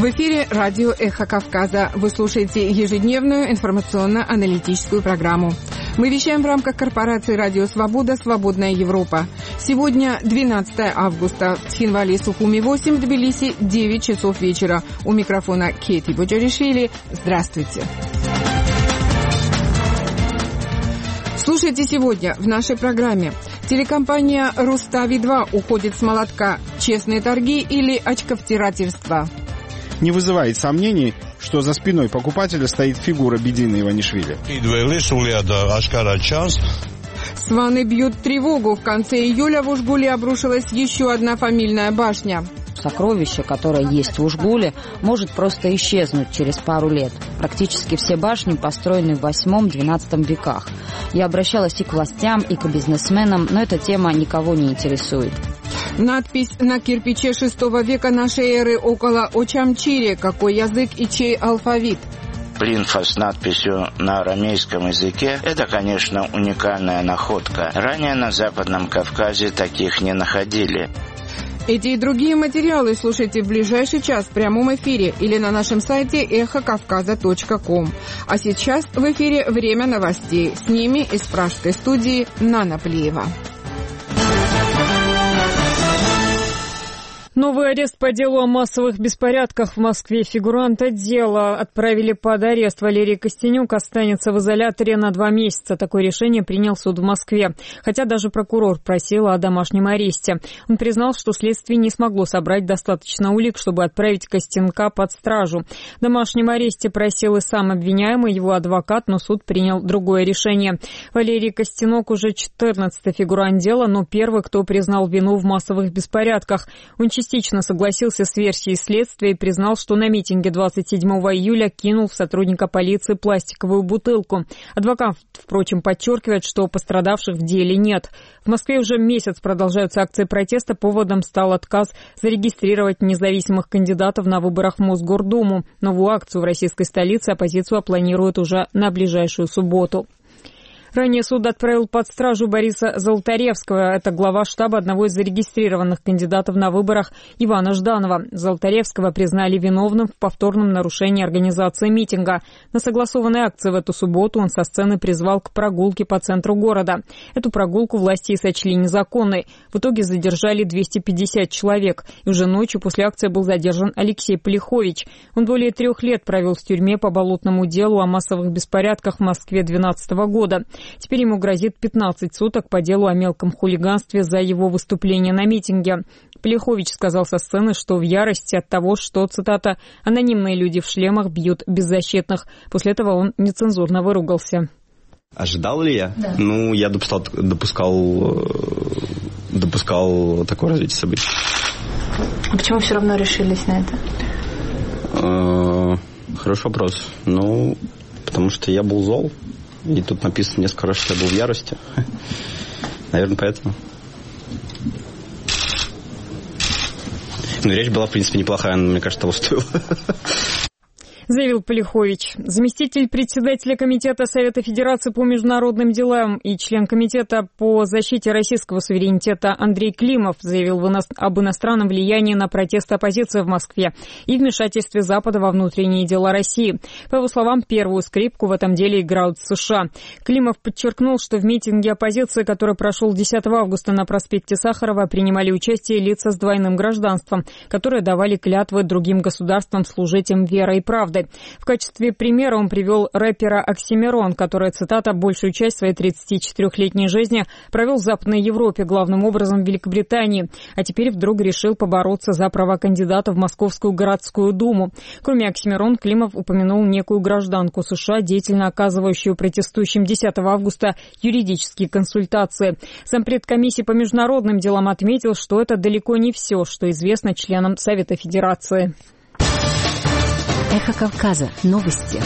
В эфире радио «Эхо Кавказа». Вы слушаете ежедневную информационно-аналитическую программу. Мы вещаем в рамках корпорации «Радио Свобода. Свободная Европа». Сегодня 12 августа. В Тхинвале, Сухуми 8, Тбилиси 9 часов вечера. У микрофона Кейти Боджаришвили. Здравствуйте. Слушайте сегодня в нашей программе. Телекомпания «Рустави-2» уходит с молотка. Честные торги или очковтирательство? Не вызывает сомнений, что за спиной покупателя стоит фигура Бедины Иванишвили. Сваны бьют тревогу. В конце июля в Ужгуле обрушилась еще одна фамильная башня. Сокровище, которое есть в Ужгуле, может просто исчезнуть через пару лет. Практически все башни построены в 8-12 веках. Я обращалась и к властям, и к бизнесменам, но эта тема никого не интересует. Надпись на кирпиче VI века нашей эры около Очамчире. Какой язык и чей алфавит? Плинфа с надписью на арамейском языке – это, конечно, уникальная находка. Ранее на Западном Кавказе таких не находили. Эти и другие материалы слушайте в ближайший час в прямом эфире или на нашем сайте эхокавказа.ком. А сейчас в эфире время новостей. С ними из пражской студии Нана Плиева. Новый арест по делу о массовых беспорядках в Москве. Фигуранта дела отправили под арест. Валерий Костенюк останется в изоляторе на 2 месяца. Такое решение принял суд в Москве. Хотя даже прокурор просил о домашнем аресте. Он признал, что следствие не смогло собрать достаточно улик, чтобы отправить Костенюка под стражу. В домашнем аресте просил и сам обвиняемый, его адвокат, но суд принял другое решение. Валерий Костенюк уже 14-й фигурант дела, но первый, кто признал вину в массовых беспорядках. Он частично согласился с версией следствия и признал, что на митинге 27 июля кинул в сотрудника полиции пластиковую бутылку. Адвокат, впрочем, подчеркивает, что пострадавших в деле нет. В Москве уже месяц продолжаются акции протеста. Поводом стал отказ зарегистрировать независимых кандидатов на выборах в Мосгордуму. Новую акцию в российской столице оппозицию планирует уже на ближайшую субботу. Ранее суд отправил под стражу Бориса Золотаревского. Это глава штаба одного из зарегистрированных кандидатов на выборах Ивана Жданова. Золотаревского признали виновным в повторном нарушении организации митинга. На согласованной акции в эту субботу он со сцены призвал к прогулке по центру города. Эту прогулку власти сочли незаконной. В итоге задержали 250 человек. И уже ночью после акции был задержан Алексей Полихович. Он более 3 лет провел в тюрьме по болотному делу о массовых беспорядках в Москве 2012 года. Теперь ему грозит 15 суток по делу о мелком хулиганстве за его выступление на митинге. Полихович сказал со сцены, что в ярости от того, что, цитата, «анонимные люди в шлемах бьют беззащитных». После этого он нецензурно выругался. Ожидал ли я? Да. Я допускал такое развитие событий. А почему все равно решились на это? Хороший вопрос. Потому что я был зол. И тут написано несколько раз, что я был в ярости. Наверное, поэтому. Речь была, в принципе, неплохая, но, мне кажется, того стоило. Заявил Полихович. Заместитель председателя Комитета Совета Федерации по международным делам и член Комитета по защите российского суверенитета Андрей Климов заявил об иностранном влиянии на протесты оппозиции в Москве и вмешательстве Запада во внутренние дела России. По его словам, первую скрипку в этом деле играют США. Климов подчеркнул, что в митинге оппозиции, который прошел 10 августа на проспекте Сахарова, принимали участие лица с двойным гражданством, которые давали клятвы другим государствам служить им верой и правдой. В качестве примера он привел рэпера Оксимирон, который, цитата, «большую часть своей 34-летней жизни провел в Западной Европе, главным образом в Великобритании, а теперь вдруг решил побороться за права кандидата в Московскую городскую думу». Кроме Оксимирон, Климов упомянул некую гражданку США, деятельно оказывающую протестующим 10 августа юридические консультации. Зампред комиссии по международным делам отметил, что это далеко не все, что известно членам Совета Федерации. Эхо Кавказа. Новости.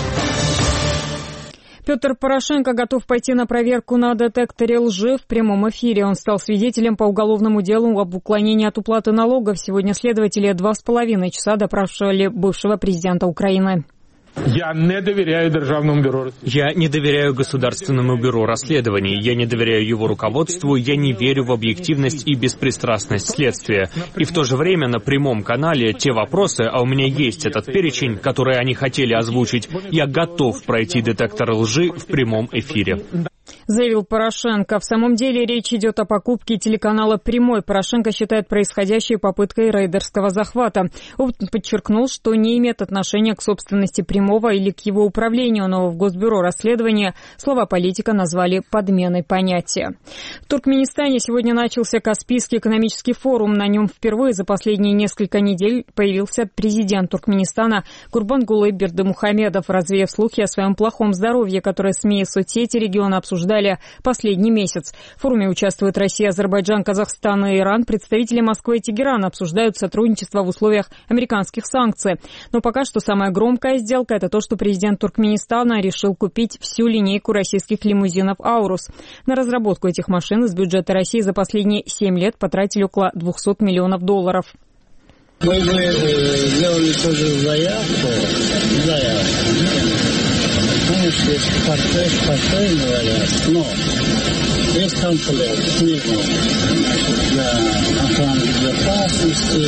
Петр Порошенко готов пойти на проверку на детекторе лжи в прямом эфире. Он стал свидетелем по уголовному делу об уклонении от уплаты налогов. Сегодня следователи 2,5 часа допрашивали бывшего президента Украины. Я не доверяю Державному бюро. Я не доверяю Государственному бюро расследований, я не доверяю его руководству, я не верю в объективность и беспристрастность следствия. И в то же время на прямом канале те вопросы, а у меня есть этот перечень, который они хотели озвучить, я готов пройти детектор лжи в прямом эфире. Заявил Порошенко. В самом деле речь идет о покупке телеканала «Прямой». Порошенко считает происходящее попыткой рейдерского захвата. Он подчеркнул, что не имеет отношения к собственности «Прямого» или к его управлению, но в Госбюро расследования слова политика назвали подменой понятия. В Туркменистане сегодня начался Каспийский экономический форум. На нем впервые за последние несколько недель появился президент Туркменистана Гурбангулы Бердымухамедов, развеяв слухи о своем плохом здоровье, которое СМИ и соцсети региона обсуждали последний месяц. В форуме участвуют Россия, Азербайджан, Казахстан и Иран. Представители Москвы и Тегерана обсуждают сотрудничество в условиях американских санкций. Но пока что самая громкая сделка – это то, что президент Туркменистана решил купить всю линейку российских лимузинов «Аурус». На разработку этих машин из бюджета России за последние 7 лет потратили около $200 миллионов. Мы сделали тоже заявку. Конечно, есть портрет говорят, но есть комплект минимум для охраны безопасности,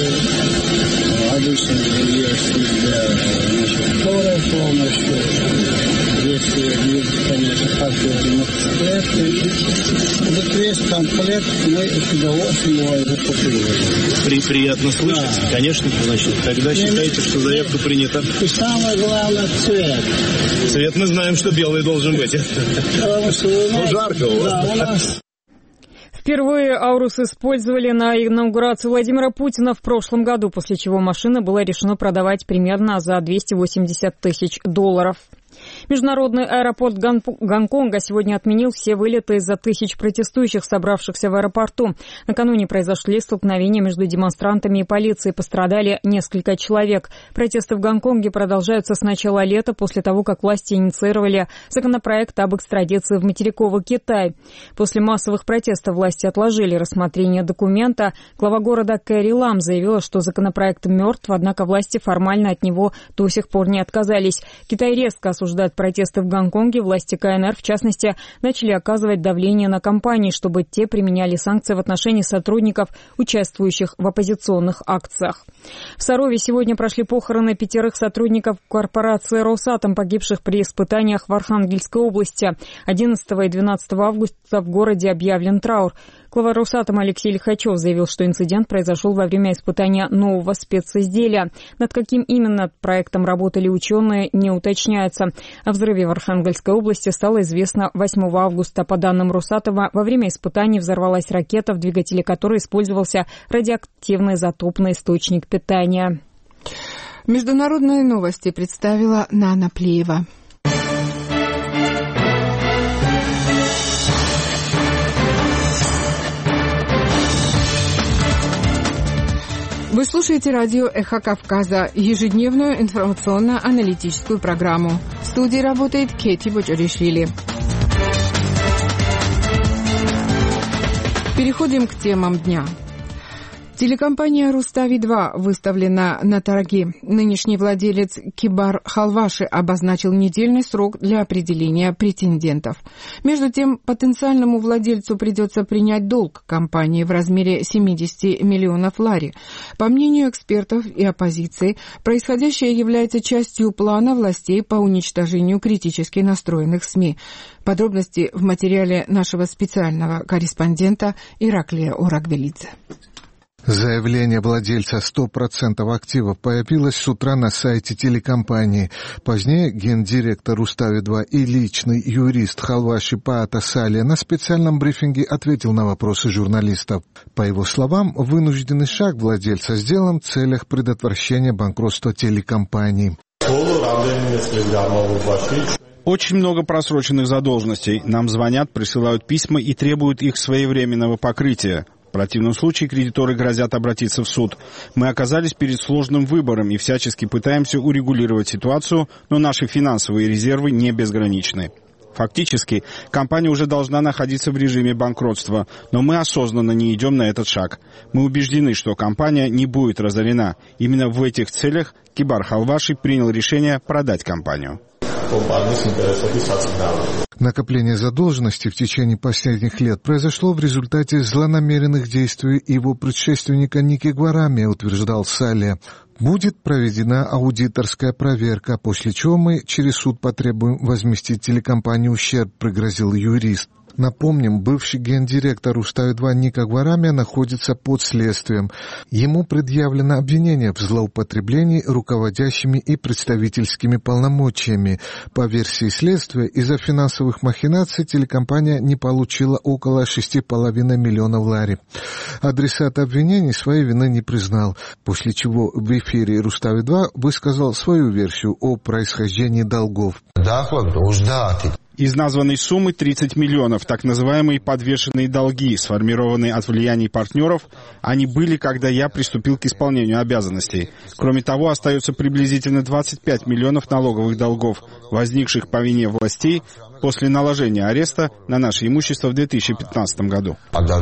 обычно есть для скорой помощи, если есть, конечно, какие-то мотоциклеты. Вот весь комплект мы с удовольствием его закупили. Приятно слышать. Да. Конечно, значит, тогда считайте, что заявка принята. И самое главное – цвет. Цвет мы знаем, что белый должен быть. Потому что жарко у вас. Да, у нас. Впервые «Аурус» использовали на инаугурации Владимира Путина в прошлом году, после чего машина была решена продавать примерно за $280 тысяч. Международный аэропорт Гонконга сегодня отменил все вылеты из-за тысяч протестующих, собравшихся в аэропорту. Накануне произошли столкновения между демонстрантами и полицией. Пострадали несколько человек. Протесты в Гонконге продолжаются с начала лета, после того, как власти инициировали законопроект об экстрадиции в материковый Китай. После массовых протестов власти отложили рассмотрение документа. Глава города Кэрри Лам заявила, что законопроект мертв, однако власти формально от него до сих пор не отказались. Китай резко осуждает протесты в Гонконге. Власти КНР, в частности, начали оказывать давление на компании, чтобы те применяли санкции в отношении сотрудников, участвующих в оппозиционных акциях. В Сарове сегодня прошли похороны 5 сотрудников корпорации «Росатом», погибших при испытаниях в Архангельской области. 11 и 12 августа в городе объявлен траур. Глава «Росатома» Алексей Лихачев заявил, что инцидент произошел во время испытания нового специзделия. Над каким именно проектом работали ученые, не уточняется. О взрыве в Архангельской области стало известно 8 августа. По данным «Росатома», во время испытаний взорвалась ракета, в двигателе которой использовался радиоактивный изотопный источник питания. Международные новости представила Нана Плеева. Вы слушаете радио «Эхо Кавказа», ежедневную информационно-аналитическую программу. В студии работает Кети Бочаришвили. Переходим к темам дня. Телекомпания «Рустави-2» выставлена на торги. Нынешний владелец Кибар Халваши обозначил недельный срок для определения претендентов. Между тем, потенциальному владельцу придется принять долг компании в размере 70 миллионов лари. По мнению экспертов и оппозиции, происходящее является частью плана властей по уничтожению критически настроенных СМИ. Подробности в материале нашего специального корреспондента Ираклия Орагвелидзе. Заявление владельца 100% активов появилось с утра на сайте телекомпании. Позднее гендиректор Рустави-2 и личный юрист Халваши Паата Салия на специальном брифинге ответил на вопросы журналистов. По его словам, вынужденный шаг владельца сделан в целях предотвращения банкротства телекомпании. Очень много просроченных задолженностей. Нам звонят, присылают письма и требуют их своевременного покрытия. В противном случае кредиторы грозят обратиться в суд. Мы оказались перед сложным выбором и всячески пытаемся урегулировать ситуацию, но наши финансовые резервы не безграничны. Фактически, компания уже должна находиться в режиме банкротства, но мы осознанно не идем на этот шаг. Мы убеждены, что компания не будет разорена. Именно в этих целях Кибар Халваши принял решение продать компанию. Накопление задолженности в течение последних лет произошло в результате злонамеренных действий его предшественника Ники Гварами, утверждал Сале. Будет проведена аудиторская проверка, после чего мы через суд потребуем возместить телекомпании ущерб, пригрозил юрист. Напомним, бывший гендиректор Рустави-2 Ника Гварами находится под следствием. Ему предъявлено обвинение в злоупотреблении руководящими и представительскими полномочиями. По версии следствия, из-за финансовых махинаций телекомпания не получила около 6,5 миллионов лари. Адресат обвинений своей вины не признал, после чего в эфире Рустави-2 высказал свою версию о происхождении долгов. Из названной суммы 30 миллионов, так называемые подвешенные долги, сформированные от влияний партнеров, они были, когда я приступил к исполнению обязанностей. Кроме того, остается приблизительно 25 миллионов налоговых долгов, возникших по вине властей после наложения ареста на наше имущество в 2015 году.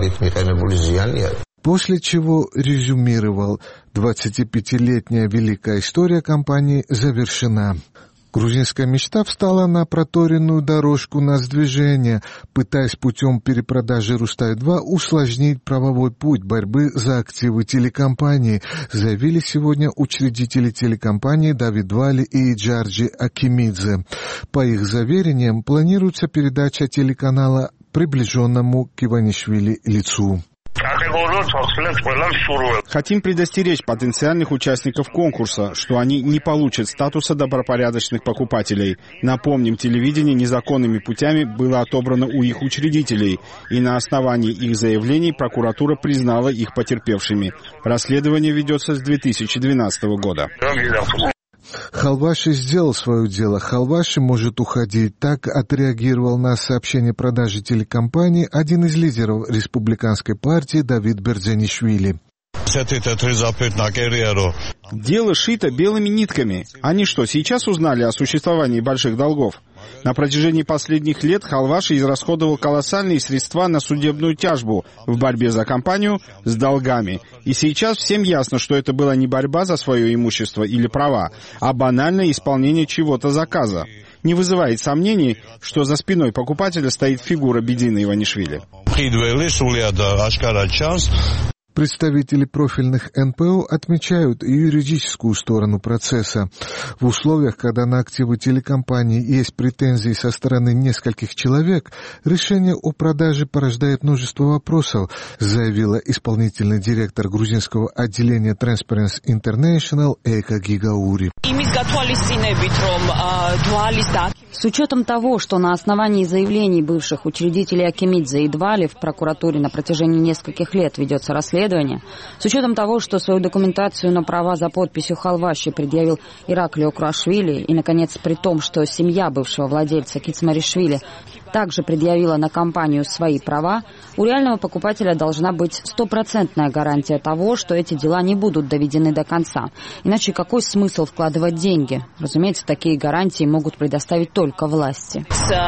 После чего резюмировал: 25-летняя великая история компании завершена. Грузинская мечта встала на проторенную дорожку нацдвижения, пытаясь путем перепродажи Рустави-2 усложнить правовой путь борьбы за активы телекомпании, заявили сегодня учредители телекомпании Давид Вали и Джорджи Акимидзе. По их заверениям, планируется передача телеканала приближенному к Иванишвили лицу. Хотим предостеречь потенциальных участников конкурса, что они не получат статуса добропорядочных покупателей. Напомним, телевидение незаконными путями было отобрано у их учредителей, и на основании их заявлений прокуратура признала их потерпевшими. Расследование ведется с 2012 года. Халваши сделал свое дело. Халваши может уходить. Так отреагировал на сообщение продажи телекомпании один из лидеров республиканской партии Давид Бердзянишвили. Дело шито белыми нитками. Они что, сейчас узнали о существовании больших долгов? На протяжении последних лет Халваши израсходовал колоссальные средства на судебную тяжбу в борьбе за компанию с долгами. И сейчас всем ясно, что это была не борьба за свое имущество или права, а банальное исполнение чего-то заказа. Не вызывает сомнений, что за спиной покупателя стоит фигура Бедина Иванишвили. Представители профильных НПО отмечают юридическую сторону процесса. В условиях, когда на активы телекомпании есть претензии со стороны нескольких человек, решение о продаже порождает множество вопросов, заявила исполнительный директор грузинского отделения Transparency International Эйка Гигаури. С учетом того, что на основании заявлений бывших учредителей Акимидзе и Двали в прокуратуре на протяжении нескольких лет ведется расследование, с учетом того, что свою документацию на права за подписью Халваши предъявил Ираклио Курашвили, и, наконец, при том, что семья бывшего владельца Кицмаришвили также предъявила на компанию свои права, у реального покупателя должна быть 100% гарантия того, что эти дела не будут доведены до конца. Иначе какой смысл вкладывать деньги? Разумеется, такие гарантии могут предоставить только власти.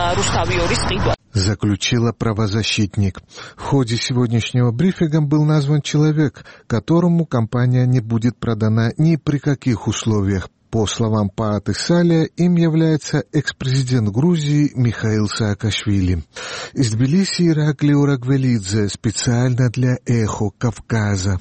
Заключила правозащитник. В ходе сегодняшнего брифинга был назван человек, которому компания не будет продана ни при каких условиях. По словам Пааты Салия, им является экс-президент Грузии Михаил Саакашвили. Из Тбилиси Ираклио Рагвелидзе специально для «Эхо Кавказа».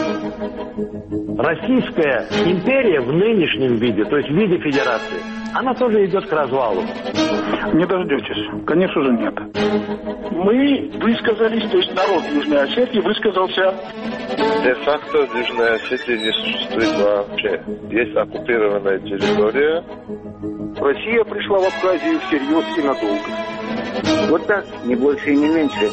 Российская империя в нынешнем виде, то есть в виде федерации, она тоже идет к развалу. Не дождетесь. Конечно же нет. Мы высказались, то есть народ Южной Осетии высказался. Де-факто Южная Осетия не существует вообще. Есть оккупированная территория. Россия пришла в Абхазию всерьез и надолго. Вот так, не больше и не меньше.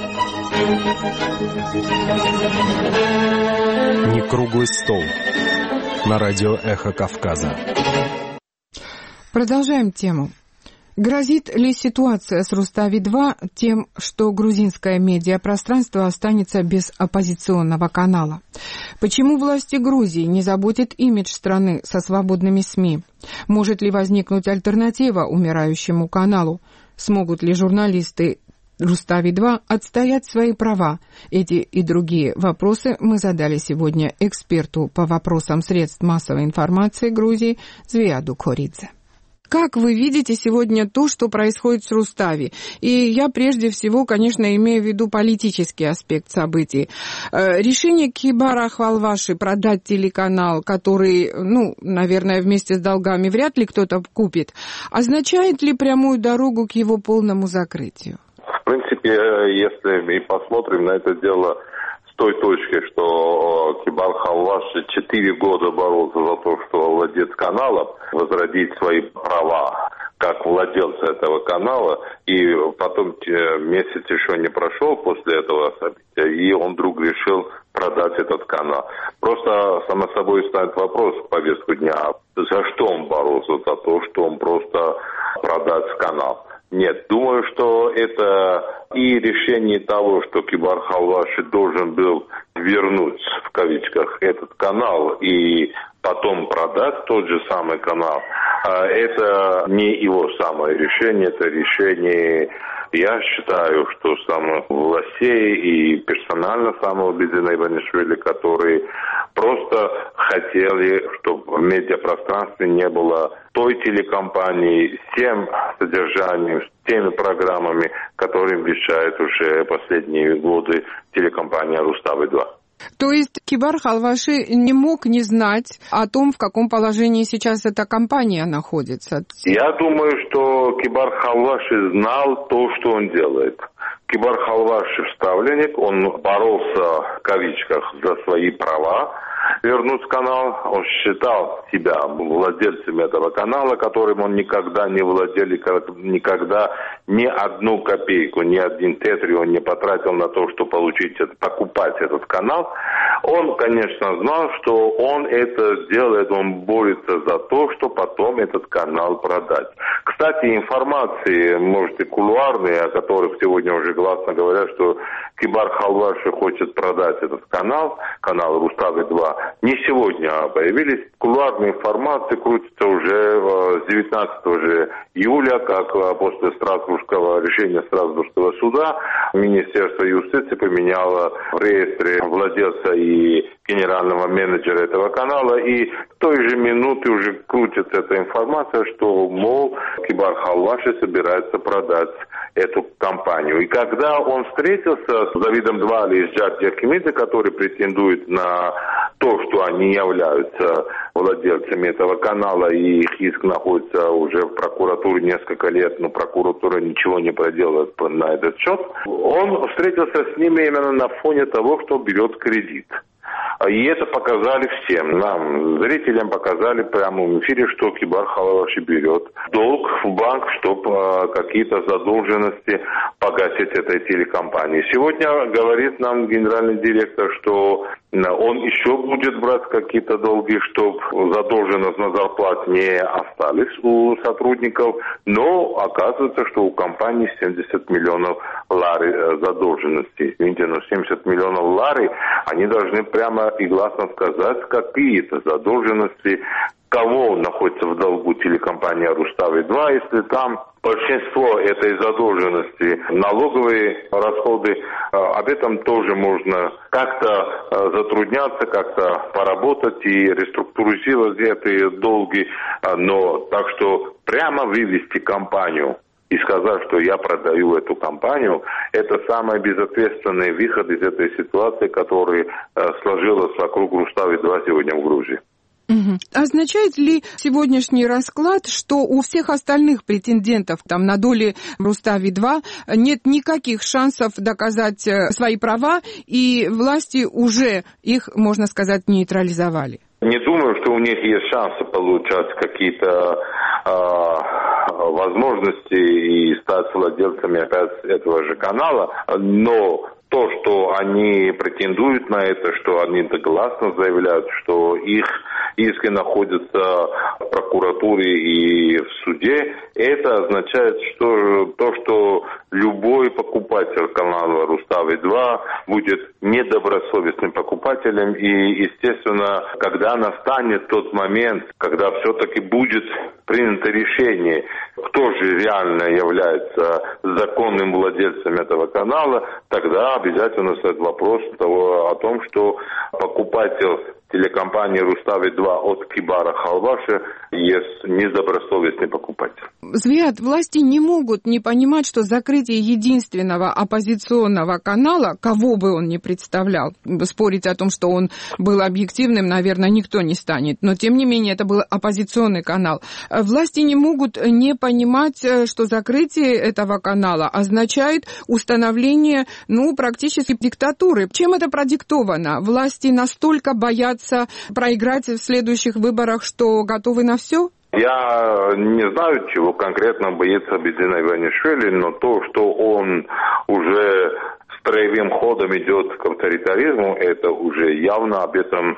Не круглый стол. На радио «Эхо Кавказа». Продолжаем тему. Грозит ли ситуация с Рустави-2 тем, что грузинское медиапространство останется без оппозиционного канала? Почему власти Грузии не заботят имидж страны со свободными СМИ? Может ли возникнуть альтернатива умирающему каналу? Смогут ли журналисты Рустави-2 отстоять свои права? Эти и другие вопросы мы задали сегодня эксперту по вопросам средств массовой информации Грузии Звияду Коридзе. Как вы видите сегодня то, что происходит с Рустави? И я прежде всего, конечно, имею в виду политический аспект событий. Решение Кибара Халваши продать телеканал, который, наверное, вместе с долгами вряд ли кто-то купит, означает ли прямую дорогу к его полному закрытию? В принципе, если мы посмотрим на это дело с той точки, что Кибар Халваши 4 года боролся за то, что владелец канала возродить свои права как владельца этого канала, и потом месяц еще не прошел после этого события, и он вдруг решил продать этот канал. Просто, само собой, ставит вопрос в повестку дня, за что он боролся, за то, что он просто продать канал. Нет, думаю, что это и решение того, что Кибар Халваши должен был вернуть, в кавичках, этот канал и потом продать тот же самый канал, это не его самое решение, это решение, я считаю, что самых властей и персонально самого Бедина Иванишвили, которые просто хотели, чтобы в медиапространстве не было той телекомпании с тем содержанием, с теми программами, которые вещает уже последние годы телекомпания Рустави-2. То есть Кибар Халваши не мог не знать о том, в каком положении сейчас эта компания находится? Я думаю, что Кибар Халваши знал то, что он делает. Кибар Халваши вставленник, он боролся, в кавичках, за свои права вернуть канал. Он считал себя владельцем этого канала, которым он никогда не владел, никогда ни одну копейку, ни один тетри он не потратил на то, чтобы покупать этот канал. Он, конечно, знал, что он это делает, он борется за то, что потом этот канал продать. Кстати, информации, может, и кулуарные, о которых сегодня уже гласно говорят, что Кибар Халваши хочет продать этот канал Рустави-2, не сегодня появились. Кулуарные информации крутятся уже с 19 июля, как после решения Страсбургского суда Министерство юстиции поменяло в реестре владельца и генерального менеджера этого канала, и в той же минуте уже крутится эта информация, что, мол, Кибар Халваши собирается продать эту компанию. И когда он встретился с Давидом Двали из Джад Якимидзе, который претендует на то, что они являются владельцами этого канала, и их иск находится уже в прокуратуре несколько лет, но прокуратура ничего не проделает на этот счет, он встретился с ними именно на фоне того, что берет кредит. И это показали всем. Нам, зрителям, показали прямо в эфире, что Кибар Халваши берет долг в банк, чтобы какие-то задолженности погасить этой телекомпании. Сегодня говорит нам генеральный директор, что он еще будет брать какие-то долги, чтобы задолженность на зарплате не остались у сотрудников. Но оказывается, что у компании 70 миллионов лари задолженности. Видите, 70 миллионов лари, они должны прямо и гласно сказать, какие-то задолженности, кого находится в долгу телекомпания Рустави-2, если там большинство этой задолженности, налоговые расходы, об этом тоже можно как-то затрудняться, как-то поработать и реструктуризировать эти долги, но так что прямо вывести компанию и сказать, что я продаю эту компанию, это самый безответственный выход из этой ситуации, которая сложилась вокруг Рустави-2 сегодня в Грузии. Означает ли сегодняшний расклад, что у всех остальных претендентов на доли Рустави-2 нет никаких шансов доказать свои права, и власти уже их, можно сказать, нейтрализовали? Не думаю, что у них есть шансы получать какие-то возможности и стать владельцами опять этого же канала, но То, что они претендуют на это, что они гласно заявляют, что их иски находятся в прокуратуре и в суде, это означает, что любой покупатель канала Рустави-2 будет недобросовестным покупателем. И, естественно, когда настанет тот момент, когда все-таки будет принято решение, кто же реально является законным владельцем этого канала, тогда обязательно стоит вопрос о том, что покупатель телекомпании Рустави-2 от Кибара Халваши есть недобросовестный покупатель. Зviad, власти не могут не понимать, что закрытие единственного оппозиционного канала, кого бы он ни представлял, спорить о том, что он был объективным, наверное, никто не станет, но тем не менее это был оппозиционный канал. Власти не могут не понимать, что закрытие этого канала означает установление, практически диктатуры. Чем это продиктовано? Власти настолько боятся проиграть в следующих выборах, что готовы на все? Я не знаю, чего конкретно боится Бедина Иванишвили, но то, что он уже строевым ходом идет к авторитаризму, это уже явно, об этом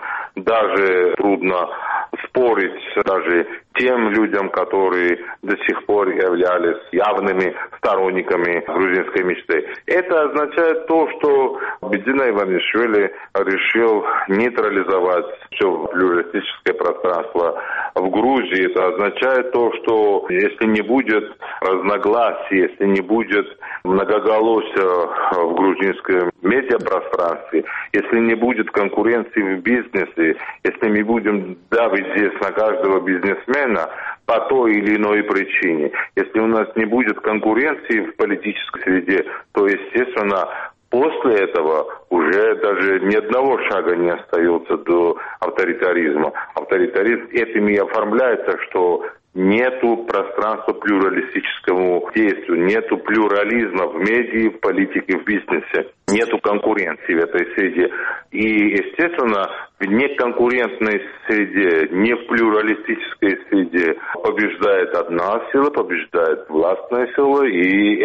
даже трудно спорить даже тем людям, которые до сих пор являлись явными сторонниками грузинской мечты. Это означает то, что Бедина Иванишвили решил нейтрализовать все плюралистическое пространство в Грузии. Это означает то, что если не будет разногласий, если не будет многоголосия в грузинском медиапространстве, если не будет конкуренции в бизнесе, если мы будем давить здесь на каждого бизнесмена по той или иной причине, если у нас не будет конкуренции в политической среде, то, естественно, после этого уже даже ни одного шага не остается до авторитаризма. Авторитаризм этим и оформляется, что нету пространства плюралистическому действию, нету плюрализма в медиа, в политике, в бизнесе, нету конкуренции в этой среде. И, естественно, в неконкурентной среде, не в плюралистической среде побеждает одна сила, побеждает властная сила, и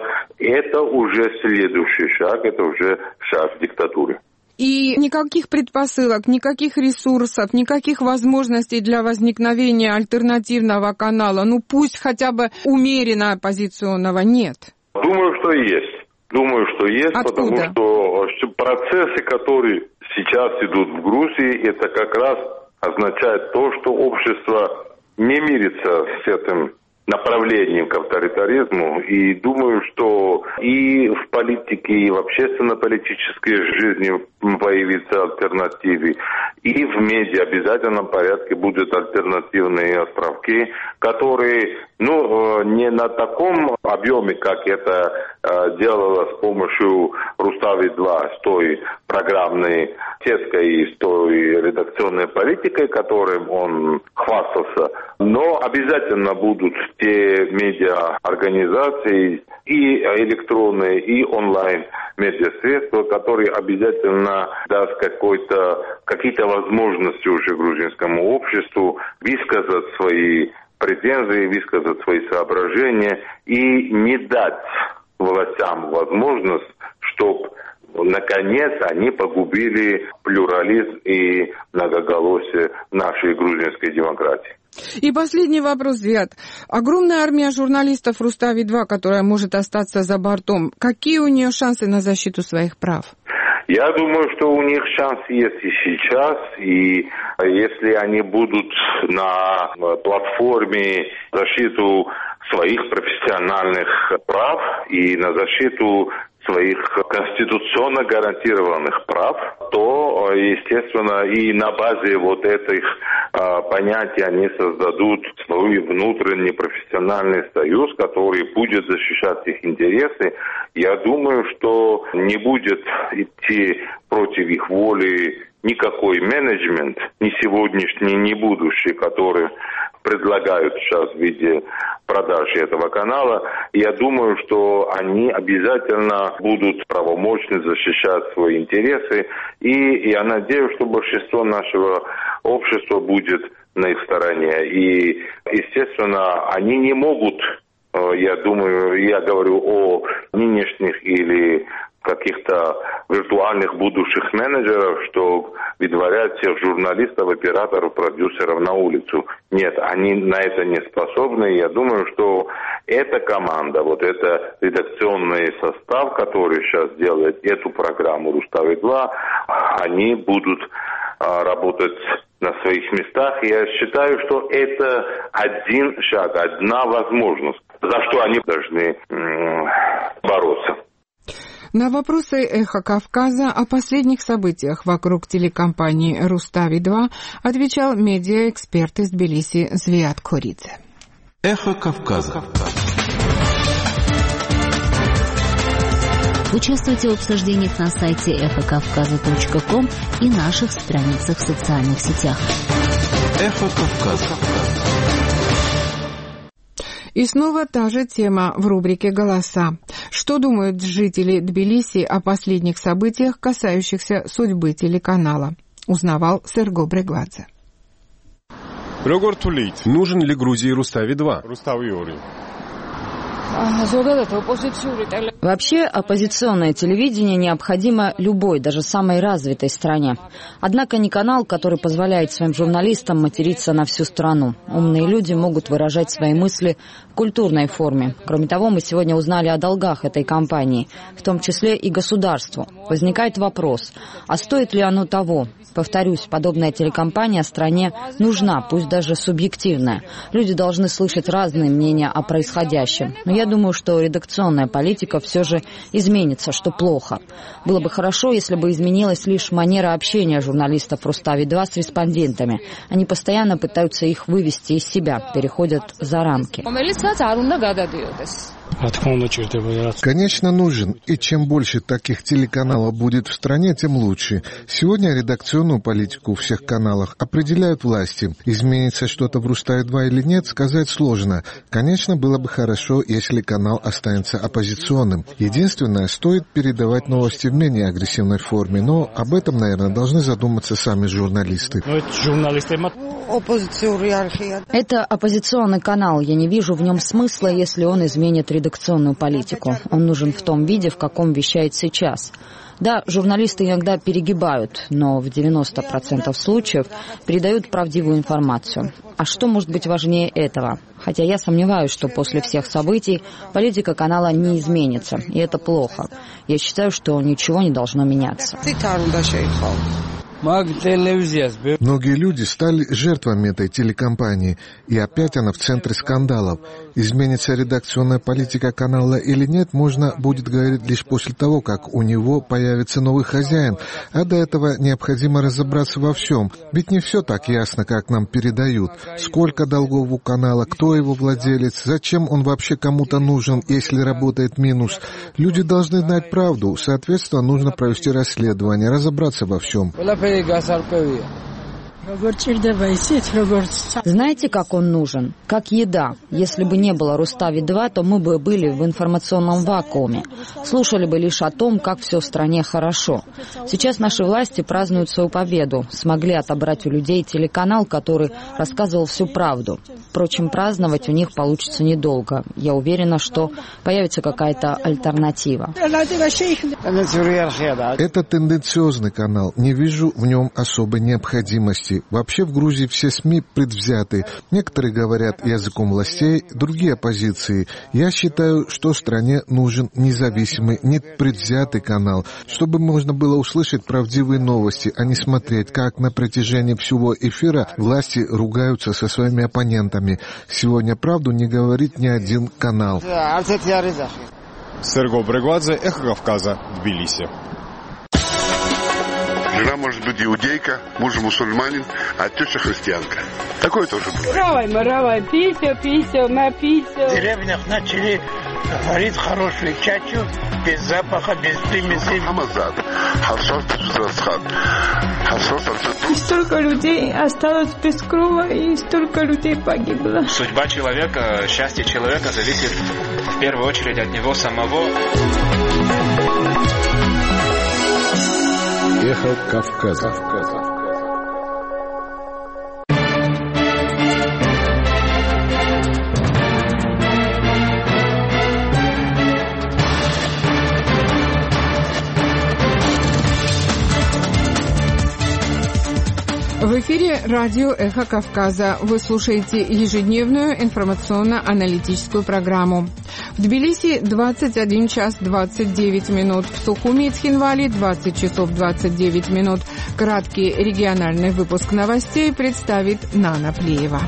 это уже следующий шаг, это уже шаг в диктатуре. И никаких предпосылок, никаких ресурсов, никаких возможностей для возникновения альтернативного канала, пусть хотя бы умеренно оппозиционного, нет? Думаю, что есть. Откуда? Потому что процессы, которые сейчас идут в Грузии, это как раз означает то, что общество не мирится с этим направлением к авторитаризму. И думаю, что и в политике, и в общественно-политической жизни появится альтернативы. И в медиа в обязательном порядке будут альтернативные островки, которые, не на таком объеме, как это делалось с помощью Рустави-2, с той программной сеткой и с той редакционной политикой, которым он хвастался. Но обязательно будут те медиа-организации, и электронные, и онлайн-медиасредства, которые обязательно даст какие-то возможности уже грузинскому обществу высказать свои претензии, высказать свои соображения и не дать властям возможность, чтобы наконец они погубили плюрализм и многоголосие нашей грузинской демократии. И последний вопрос, Zviad. Огромная армия журналистов Рустави-2, которая может остаться за бортом, какие у нее шансы на защиту своих прав? Я думаю, что у них шанс есть и сейчас, и если они будут на платформе защиту своих профессиональных прав и на защиту своих конституционно гарантированных прав, то, естественно, и на базе этих понятий они создадут свой внутренний профессиональный союз, который будет защищать их интересы. Я думаю, что не будет идти против их воли никакой менеджмент, ни сегодняшний, ни будущий, который предлагают сейчас в виде продажи этого канала. Я думаю, что они обязательно будут правомочны защищать свои интересы. И я надеюсь, что большинство нашего общества будет на их стороне. И, естественно, они не могут, я говорю о нынешних или каких-то виртуальных будущих менеджеров, что выдворяют всех журналистов, операторов, продюсеров на улицу. Нет, они на это не способны. Я думаю, что эта команда, вот это редакционный состав, который сейчас делает эту программу «Рустави-2», они будут работать на своих местах. Я считаю, что это один шаг, одна возможность, за что они должны бороться. На вопросы «Эхо Кавказа» о последних событиях вокруг телекомпании «Рустави-2» отвечал медиаэксперт из Тбилиси Звиат Коридзе. «Эхо Кавказа». Участвуйте в обсуждениях на сайте эхокавказа.ком и наших страницах в социальных сетях. «Эхо Кавказа». И снова та же тема в рубрике «Голоса». Что думают жители Тбилиси о последних событиях, касающихся судьбы телеканала? Узнавал Серго Брегладзе. Нужен ли Грузии Рустави-2? Вообще, оппозиционное телевидение необходимо любой, даже самой развитой стране. Однако не канал, который позволяет своим журналистам материться на всю страну. Умные люди могут выражать свои мысли в культурной форме. Кроме того, мы сегодня узнали о долгах этой компании, в том числе и государству. Возникает вопрос, а стоит ли оно того? Повторюсь, подобная телекомпания стране нужна, пусть даже субъективная. Люди должны слышать разные мнения о происходящем. Но я думаю, что редакционная политика все же изменится, что плохо. Было бы хорошо, если бы изменилась лишь манера общения журналистов Рустави-2 с респондентами. Они постоянно пытаются их вывести из себя, переходят за рамки. Конечно, нужен. И чем больше таких телеканалов будет в стране, тем лучше. Сегодня редакционную политику всех каналов определяют власти. Изменится что-то в Рустави-2 или нет, сказать сложно. Конечно, было бы хорошо, если канал останется оппозиционным. Единственное, стоит передавать новости в менее агрессивной форме. Но об этом, наверное, должны задуматься сами журналисты. Это оппозиционный канал. Я не вижу в нем смысла, если он изменит редакционную политику. Он нужен в том виде, в каком вещает сейчас. Да, журналисты иногда перегибают, но в 90% случаев передают правдивую информацию. А что может быть важнее этого? Хотя я сомневаюсь, что после всех событий политика канала не изменится, и это плохо. Я считаю, что ничего не должно меняться. Многие люди стали жертвами этой телекомпании, и опять она в центре скандалов. Изменится редакционная политика канала или нет, можно будет говорить лишь после того, как у него появится новый хозяин, а до этого необходимо разобраться во всем. Ведь не все так ясно, как нам передают. Сколько долгов у канала, кто его владелец, зачем он вообще кому-то нужен, если работает минус. Люди должны знать правду, соответственно, нужно провести расследование, разобраться во всем. Знаете, как он нужен? Как еда. Если бы не было Рустави-2, то мы бы были в информационном вакууме. Слушали бы лишь о том, как все в стране хорошо. Сейчас наши власти празднуют свою победу. Смогли отобрать у людей телеканал, который рассказывал всю правду. Впрочем, праздновать у них получится недолго. Я уверена, что появится какая-то альтернатива. Это тенденциозный канал. Не вижу в нем особой необходимости. Вообще в Грузии все СМИ предвзяты. Некоторые говорят языком властей, другие оппозиции. Я считаю, что стране нужен независимый, непредвзятый канал, чтобы можно было услышать правдивые новости, а не смотреть, как на протяжении всего эфира власти ругаются со своими оппонентами. Сегодня правду не говорит ни один канал. Серго Брегладзе, Эхо Кавказа, Тбилиси. Жена может быть иудейка, муж мусульманин, а теща христианка. Такое тоже бывает. Равай, писю, на писю. В деревнях начали варить хорошую чачу, без запаха, без примеси. И столько людей осталось без крова, и столько людей погибло. Судьба человека, счастье человека зависит в первую очередь от него самого. Эхо Кавказа. В эфире радио «Эхо Кавказа». Вы слушаете ежедневную информационно-аналитическую программу. В Тбилиси 21 час 29 минут. В Сухуми и Цхинвале 20 часов 29 минут. Краткий региональный выпуск новостей представит Нана Плеева.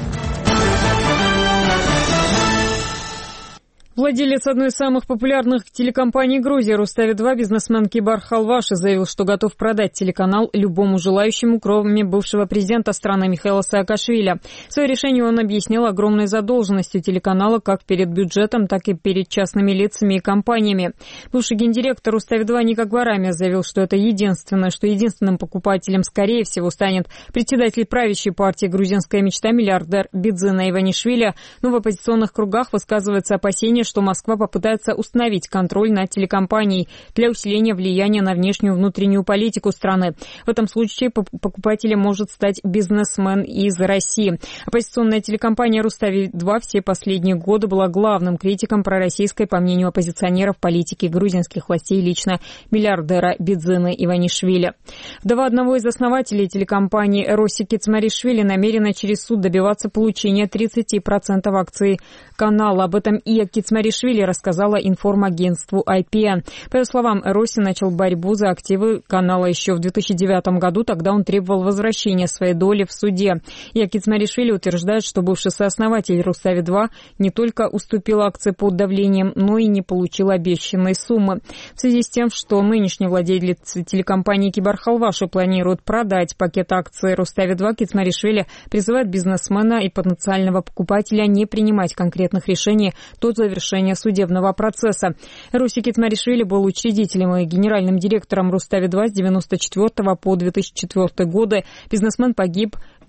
Владелец одной из самых популярных телекомпаний Грузии Рустави-2 бизнесмен Кибар Халваши заявил, что готов продать телеканал любому желающему, кроме бывшего президента страны Михаила Саакашвили. Свое решение он объяснил огромной задолженностью телеканала как перед бюджетом, так и перед частными лицами и компаниями. Бывший гендиректор Рустави-2 Ника Гварамия заявил, что это единственное, что единственным покупателем, скорее всего, станет председатель правящей партии «Грузинская мечта» миллиардер Бидзина Иванишвили, но в оппозиционных кругах высказывается опасение, что Москва попытается установить контроль над телекомпанией для усиления влияния на внешнюю и внутреннюю политику страны. В этом случае покупателем может стать бизнесмен из России. Оппозиционная телекомпания «Рустави-2» все последние годы была главным критиком пророссийской, по мнению оппозиционеров, политики грузинских властей, лично миллиардера Бидзины Иванишвили. Вдова одного из основателей телекомпании Эроси Кицмаришвили намерена через суд добиваться получения 30% акций канала. Об этом Ия Кицмаришвили рассказала информагентству IPN. По ее словам, Эроси начал борьбу за активы канала еще в 2009 году. Тогда он требовал возвращения своей доли в суде. Ия Кицмаришвили утверждает, что бывший сооснователь Рустави-2 не только уступил акции под давлением, но и не получил обещанной суммы. В связи с тем, что нынешний владелец телекомпании Кибар Халваши планирует продать пакет акций Рустави-2, Кицмаришвили призывает бизнесмена и потенциального покупателя не принимать конкретных решений до завершения судебного процесса. Эроси Кицмаришвили был учредителем и генеральным директором Рустави-2 с 1994 по 2004 годы. Бизнесмен погиб в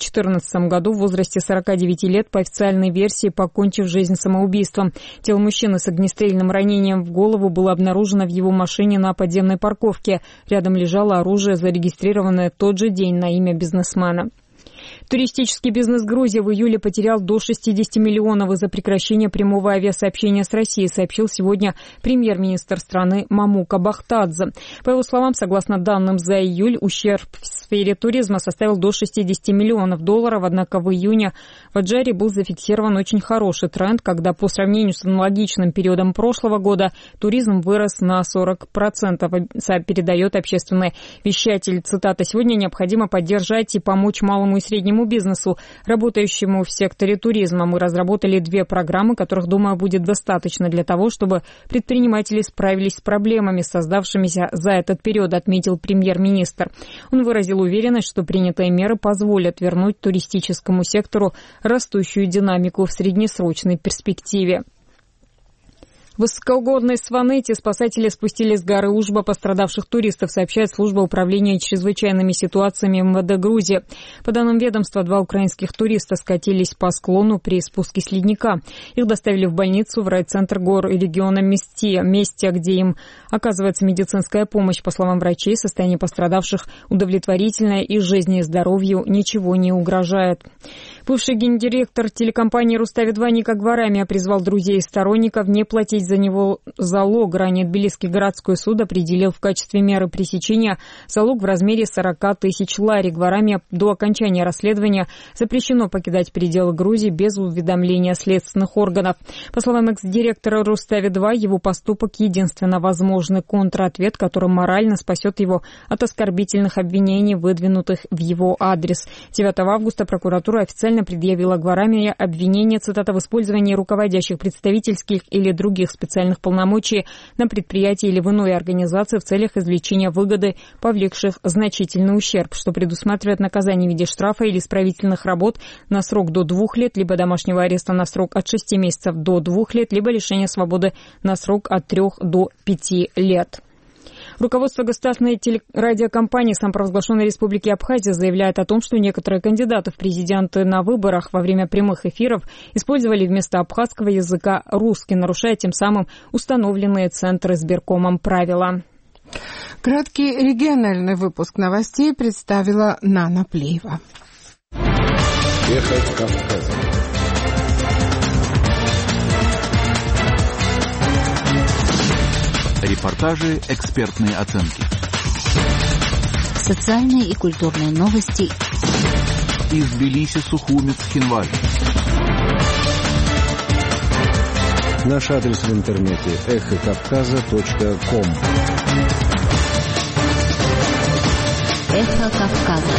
2014 году в возрасте 49 лет, по официальной версии, покончив жизнь самоубийством. Тело мужчины с огнестрельным ранением в голову было обнаружено в его машине на подземной парковке. Рядом лежало оружие, зарегистрированное в тот же день на имя бизнесмена. Туристический бизнес Грузии в июле потерял до 60 миллионов из-за прекращения прямого авиасообщения с Россией, сообщил сегодня премьер-министр страны Мамука Бахтадзе. По его словам, согласно данным за июль, ущерб в сфере туризма составил до 60 миллионов долларов, однако в июне в Аджаре был зафиксирован очень хороший тренд, когда по сравнению с аналогичным периодом прошлого года туризм вырос на 40%, передает общественный вещатель. Цитата: «Сегодня необходимо поддержать и помочь малому и среднему бизнесу, работающему в секторе туризма. Мы разработали 2 программы, которых, думаю, будет достаточно для того, чтобы предприниматели справились с проблемами, создавшимися за этот период», отметил премьер-министр. Он выразил уверенность, что принятые меры позволят вернуть туристическому сектору растущую динамику в среднесрочной перспективе. В высокогорной Сванете спасатели спустили с горы Ужба пострадавших туристов, сообщает служба управления чрезвычайными ситуациями МВД Грузии. По данным ведомства, 2 украинских туриста скатились по склону при спуске с ледника. Их доставили в больницу в райцентр гор региона месте, где им оказывается медицинская помощь. По словам врачей, состояние пострадавших удовлетворительное и жизни и здоровью ничего не угрожает. Бывший гендиректор телекомпании Рустави-2 Ника Гварамия призвал друзей и сторонников не платить за него залог. Ранее Тбилисский городской суд определил в качестве меры пресечения залог в размере 40 тысяч лари. Гварамия до окончания расследования запрещено покидать пределы Грузии без уведомления следственных органов. По словам экс-директора Рустави-2, его поступок — единственно возможный контратвет, который морально спасет его от оскорбительных обвинений, выдвинутых в его адрес. 9 августа прокуратура официально предъявила Гварамия обвинение, цитата, в использовании руководящих представительских или других специальных полномочий на предприятии или в иной организации в целях извлечения выгоды, повлекших значительный ущерб, что предусматривает наказание в виде штрафа или исправительных работ на срок до 2 лет, либо домашнего ареста на срок от 6 месяцев до 2 лет, либо лишения свободы на срок от 3 до 5 лет. Руководство государственной телерадиокомпании самопровозглашенной Республики Абхазия заявляет о том, что некоторые кандидаты в президенты на выборах во время прямых эфиров использовали вместо абхазского языка русский, нарушая тем самым установленные Центром избиркомом правила. Краткий региональный выпуск новостей представила Нана Плеева. Эхо Кавказа. Репортажи, экспертные оценки. Социальные и культурные новости, из Тбилиси, Сухумец, Хинваль. Наш адрес в интернете эхокавказа.ком. Эхо Кавказа.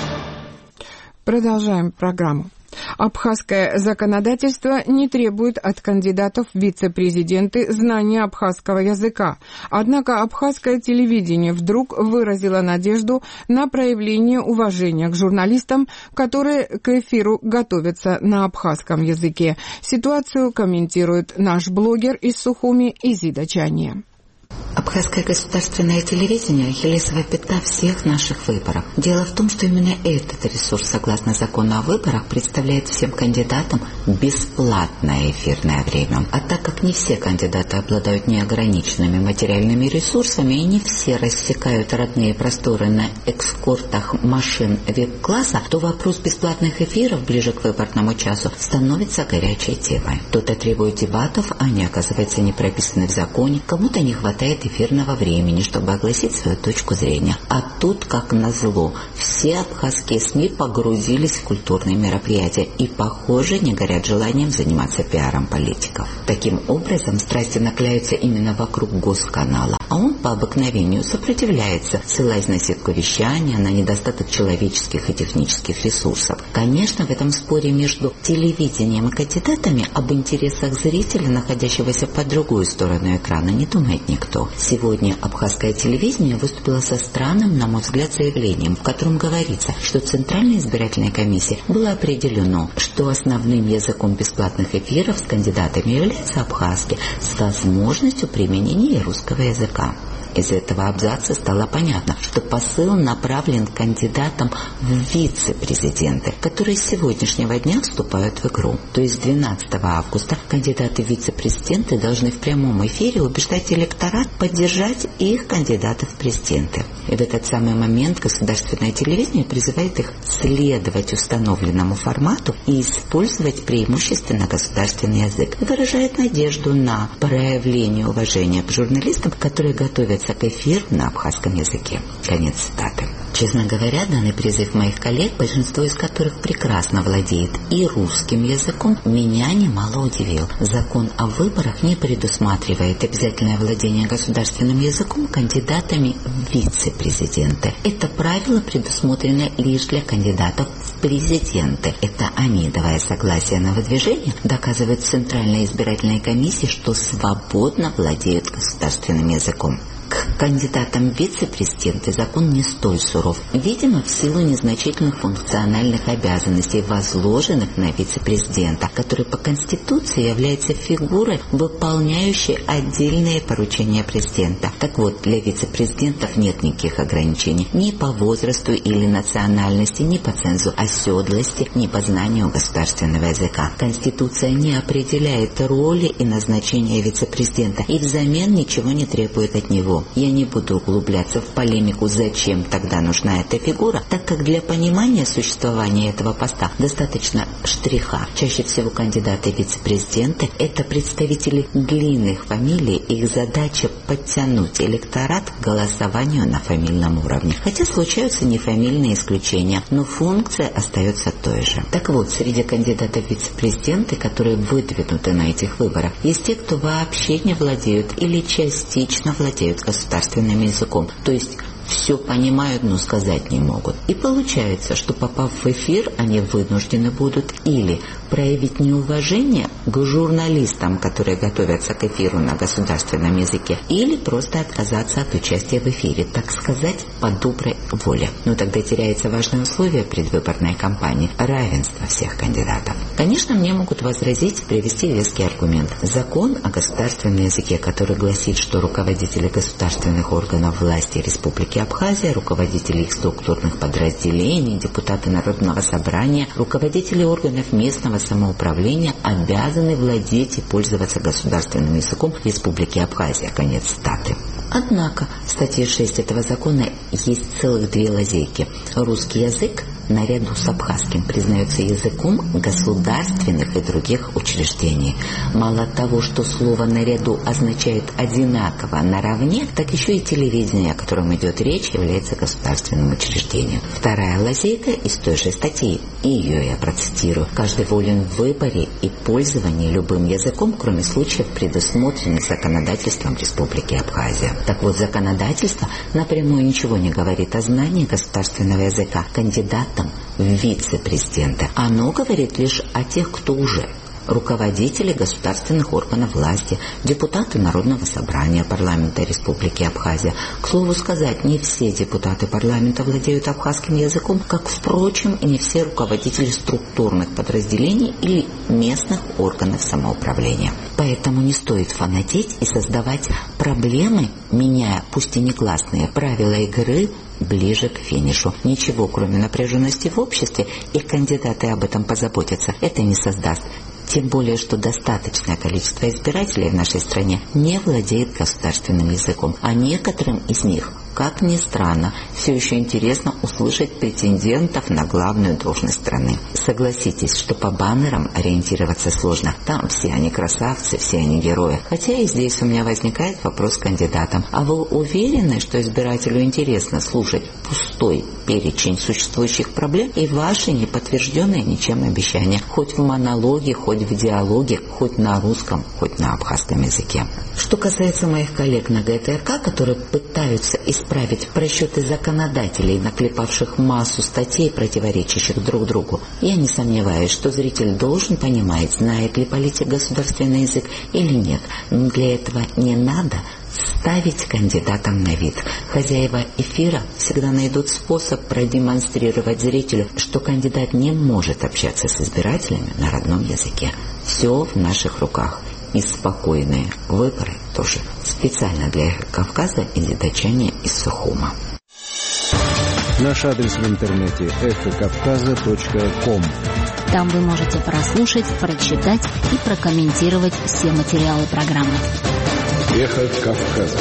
Продолжаем программу. Абхазское законодательство не требует от кандидатов в вице-президенты знания абхазского языка. Однако абхазское телевидение вдруг выразило надежду на проявление уважения к журналистам, которые к эфиру готовятся на абхазском языке. Ситуацию комментирует наш блогер из Сухуми Изида Чания. Абхазское государственное телевидение – ахиллесова пята всех наших выборов. Дело в том, что именно этот ресурс, согласно закону о выборах, представляет всем кандидатам бесплатное эфирное время. А так как не все кандидаты обладают неограниченными материальными ресурсами и не все рассекают родные просторы на экскортах машин вип-класса, то вопрос бесплатных эфиров ближе к выборному часу становится горячей темой. Кто-то требует дебатов, а они, оказывается, не прописаны в законе. Кому-то не хватает эфирного времени, чтобы огласить свою точку зрения. А тут, как назло, все абхазские СМИ погрузились в культурные мероприятия и, похоже, не горят желанием заниматься пиаром политиков. Таким образом, страсти накаляются именно вокруг госканала, а он по обыкновению сопротивляется, ссылаясь на сетку вещания, на недостаток человеческих и технических ресурсов. Конечно, в этом споре между телевидением и кандидатами об интересах зрителя, находящегося по другую сторону экрана, не думает никто. Сегодня абхазское телевидение выступило со странным, на мой взгляд, заявлением, в котором говорится, что Центральной избирательной комиссией было определено, что основным языком бесплатных эфиров с кандидатами является абхазский с возможностью применения русского языка. Из этого абзаца стало понятно, что посыл направлен к кандидатам в вице-президенты, которые с сегодняшнего дня вступают в игру. То есть 12 августа кандидаты в вице-президенты должны в прямом эфире убеждать электорат поддержать их кандидатов в президенты. И в этот самый момент государственное телевидение призывает их следовать установленному формату и использовать преимущественно государственный язык. И выражает надежду на проявление уважения к журналистам, которые готовятся к эфиру на абхазском языке. Конец цитаты. Честно говоря, данный призыв моих коллег, большинство из которых прекрасно владеет и русским языком, меня немало удивил. Закон о выборах не предусматривает обязательное владение государственным языком кандидатами в вице-президенты. Это правило предусмотрено лишь для кандидатов в президенты. Это они, давая согласие на выдвижение, доказывают Центральной избирательной комиссии, что свободно владеют государственным языком. К кандидатам в вице-президенты закон не столь суров, видимо, в силу незначительных функциональных обязанностей, возложенных на вице-президента, который по Конституции является фигурой, выполняющей отдельные поручения президента. Так вот, для вице-президентов нет никаких ограничений ни по возрасту или национальности, ни по цензу оседлости, ни по знанию государственного языка. Конституция не определяет роли и назначения вице-президента и взамен ничего не требует от него. Я не буду углубляться в полемику, зачем тогда нужна эта фигура, так как для понимания существования этого поста достаточно штриха. Чаще всего кандидаты в вице-президенты – это представители длинных фамилий, их задача – подтянуть электорат к голосованию на фамильном уровне. Хотя случаются нефамильные исключения, но функция остается той же. Так вот, среди кандидатов в вице-президенты, которые выдвинуты на этих выборах, есть те, кто вообще не владеют или частично владеют государственным языком, то есть все понимают, но сказать не могут. И получается, что попав в эфир, они вынуждены будут или проявить неуважение к журналистам, которые готовятся к эфиру на государственном языке, или просто отказаться от участия в эфире, так сказать, по доброй воле. Но тогда теряется важное условие предвыборной кампании – равенство всех кандидатов. Конечно, мне могут возразить, привести веский аргумент. Закон о государственном языке, который гласит, что руководители государственных органов власти Республики Абхазия, руководители их структурных подразделений, депутаты Народного собрания, руководители органов местного самоуправления обязаны владеть и пользоваться государственным языком Республики Абхазия. Конец цитаты. Однако в статье 6 этого закона есть целых две лазейки. Русский язык наряду с абхазским признается языком государственных и других учреждений. Мало того, что слово «наряду» означает одинаково, наравне, так еще и телевидение, о котором идет речь, является государственным учреждением. Вторая лазейка из той же статьи, и ее я процитирую. Каждый волен в выборе и пользовании любым языком, кроме случаев, предусмотренных законодательством Республики Абхазия. Так вот, законодательство напрямую ничего не говорит о знании государственного языка кандидатам в вице-президенты. Оно говорит лишь о тех, кто уже руководители государственных органов власти, депутаты Народного собрания парламента Республики Абхазия. К слову сказать, не все депутаты парламента владеют абхазским языком, как, впрочем, и не все руководители структурных подразделений или местных органов самоуправления. Поэтому не стоит фанатеть и создавать проблемы, меняя, пусть и негласные, правила игры ближе к финишу. Ничего, кроме напряженности в обществе, и кандидаты об этом позаботятся, это не создаст. Тем более, что достаточное количество избирателей в нашей стране не владеет государственным языком, а некоторым из них, как ни странно, все еще интересно услышать претендентов на главную должность страны. Согласитесь, что по баннерам ориентироваться сложно. Там все они красавцы, все они герои. Хотя и здесь у меня возникает вопрос к кандидатам. А вы уверены, что избирателю интересно слушать пустой перечень существующих проблем и ваши неподтвержденные ничем обещания? Хоть в монологе, хоть в диалоге, хоть на русском, хоть на абхазском языке. Что касается моих коллег на ГТРК, которые пытаются исправить просчеты законодателей, наклепавших массу статей, противоречащих друг другу, я не сомневаюсь, что зритель должен понимать, знает ли политик государственный язык или нет. Но для этого не надо ставить кандидатам на вид. Хозяева эфира всегда найдут способ продемонстрировать зрителю, что кандидат не может общаться с избирателями на родном языке. Все в наших руках. И спокойные выборы тоже. Специально для «Эхо Кавказа» и датчане из Сухума. Наш адрес в интернете эхокавказа.ком. Там вы можете прослушать, прочитать и прокомментировать все материалы программы. Эхо Кавказа.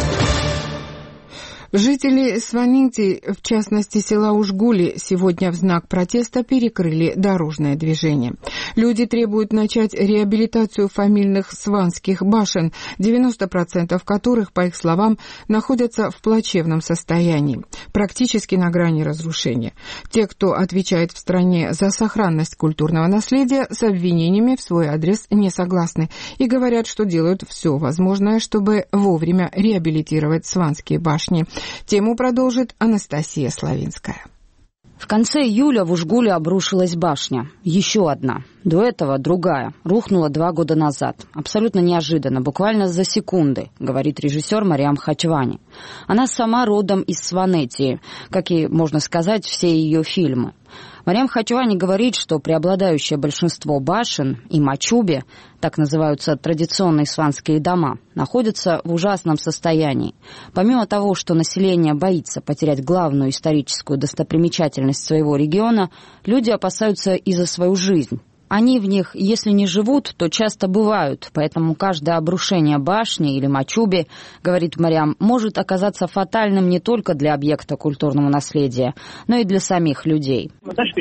Жители Сванити, в частности села Ужгули, сегодня в знак протеста перекрыли дорожное движение. Люди требуют начать реабилитацию фамильных сванских башен, 90% которых, по их словам, находятся в плачевном состоянии, практически на грани разрушения. Те, кто отвечает в стране за сохранность культурного наследия, с обвинениями в свой адрес не согласны и говорят, что делают все возможное, чтобы вовремя реабилитировать сванские башни. Тему продолжит Анастасия Славинская. В конце июля в Ужгуле обрушилась башня. Еще одна. До этого другая. Рухнула 2 года назад. Абсолютно неожиданно, буквально за секунды, говорит режиссер Мариам Хачвани. Она сама родом из Сванетии, как и, можно сказать, все ее фильмы. Мариам Хачвани говорит, что преобладающее большинство башен и мачуби, так называются традиционные сванские дома, находятся в ужасном состоянии. Помимо того, что население боится потерять главную историческую достопримечательность своего региона, люди опасаются и за свою жизнь. Они в них, если не живут, то часто бывают, поэтому каждое обрушение башни или мачуби, говорит Мариам, может оказаться фатальным не только для объекта культурного наследия, но и для самих людей.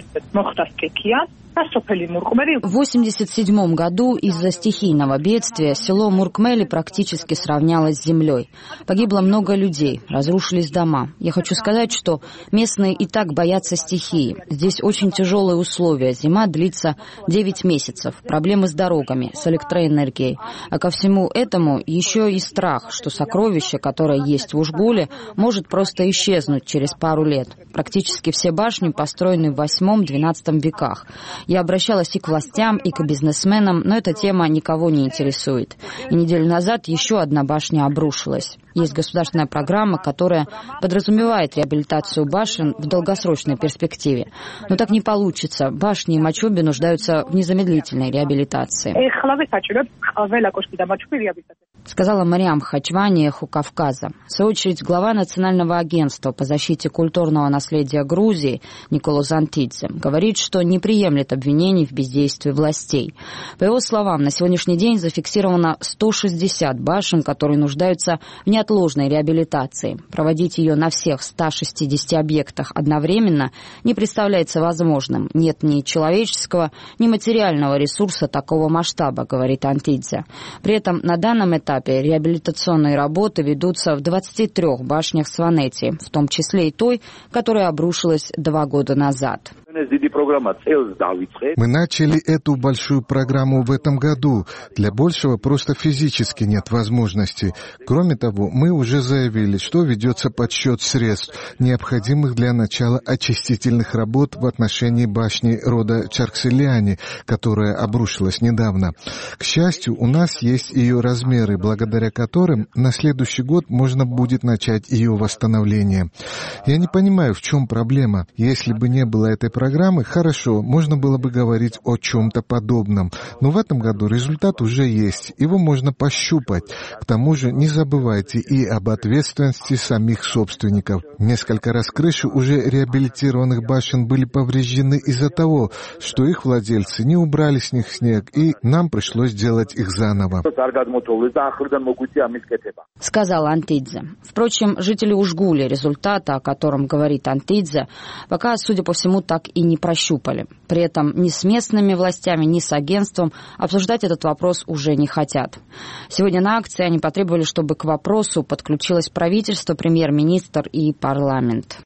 В 1987 году из-за стихийного бедствия село Муркмели практически сравнялось с землей. Погибло много людей, разрушились дома. Я хочу сказать, что местные и так боятся стихии. Здесь очень тяжелые условия. Зима длится 9 месяцев. Проблемы с дорогами, с электроэнергией. А ко всему этому еще и страх, что сокровище, которое есть в Ужгуле, может просто исчезнуть через пару лет. Практически все башни построены в 8-12 веках. Я обращалась и к властям, и к бизнесменам, но эта тема никого не интересует. И неделю назад еще одна башня обрушилась. Есть государственная программа, которая подразумевает реабилитацию башен в долгосрочной перспективе. Но так не получится. Башни и мачуби нуждаются в незамедлительной реабилитации. сказала Мариам Хачвани «Эху Кавказа». В свою очередь, глава Национального агентства по защите культурного наследия Грузии Николос Антидзе говорит, что не приемлет обвинений в бездействии властей. По его словам, на сегодняшний день зафиксировано 160 башен, которые нуждаются в неотложной реабилитации. Проводить ее на всех 160 объектах одновременно не представляется возможным. Нет ни человеческого, ни материального ресурса такого масштаба, говорит Антидзе. При этом на данном этапе реабилитационные работы ведутся в 23 башнях Сванети, в том числе и той, которая обрушилась 2 года назад. Мы начали эту большую программу в этом году. Для большего просто физически нет возможности. Кроме того, мы уже заявили, что ведется подсчет средств, необходимых для начала очистительных работ в отношении башни рода Чаркселиани, которая обрушилась недавно. К счастью, у нас есть ее размеры, благодаря которым на следующий год можно будет начать ее восстановление. Я не понимаю, в чем проблема. Если бы не было этой программы, хорошо, можно было бы говорить о чем-то подобном. Но в этом году результат уже есть, его можно пощупать. К тому же не забывайте и об ответственности самих собственников. Несколько раз крыши уже реабилитированных башен были повреждены из-за того, что их владельцы не убрали с них снег, и нам пришлось делать их заново. Сказал Антидзе. Впрочем, жители Ужгули результата, о котором говорит Антидзе, пока, судя по всему, так и не прощупали. При этом ни с местными властями, ни с агентством обсуждать этот вопрос уже не хотят. Сегодня на акции они потребовали, чтобы к вопросу подключилось правительство, премьер-министр и парламент.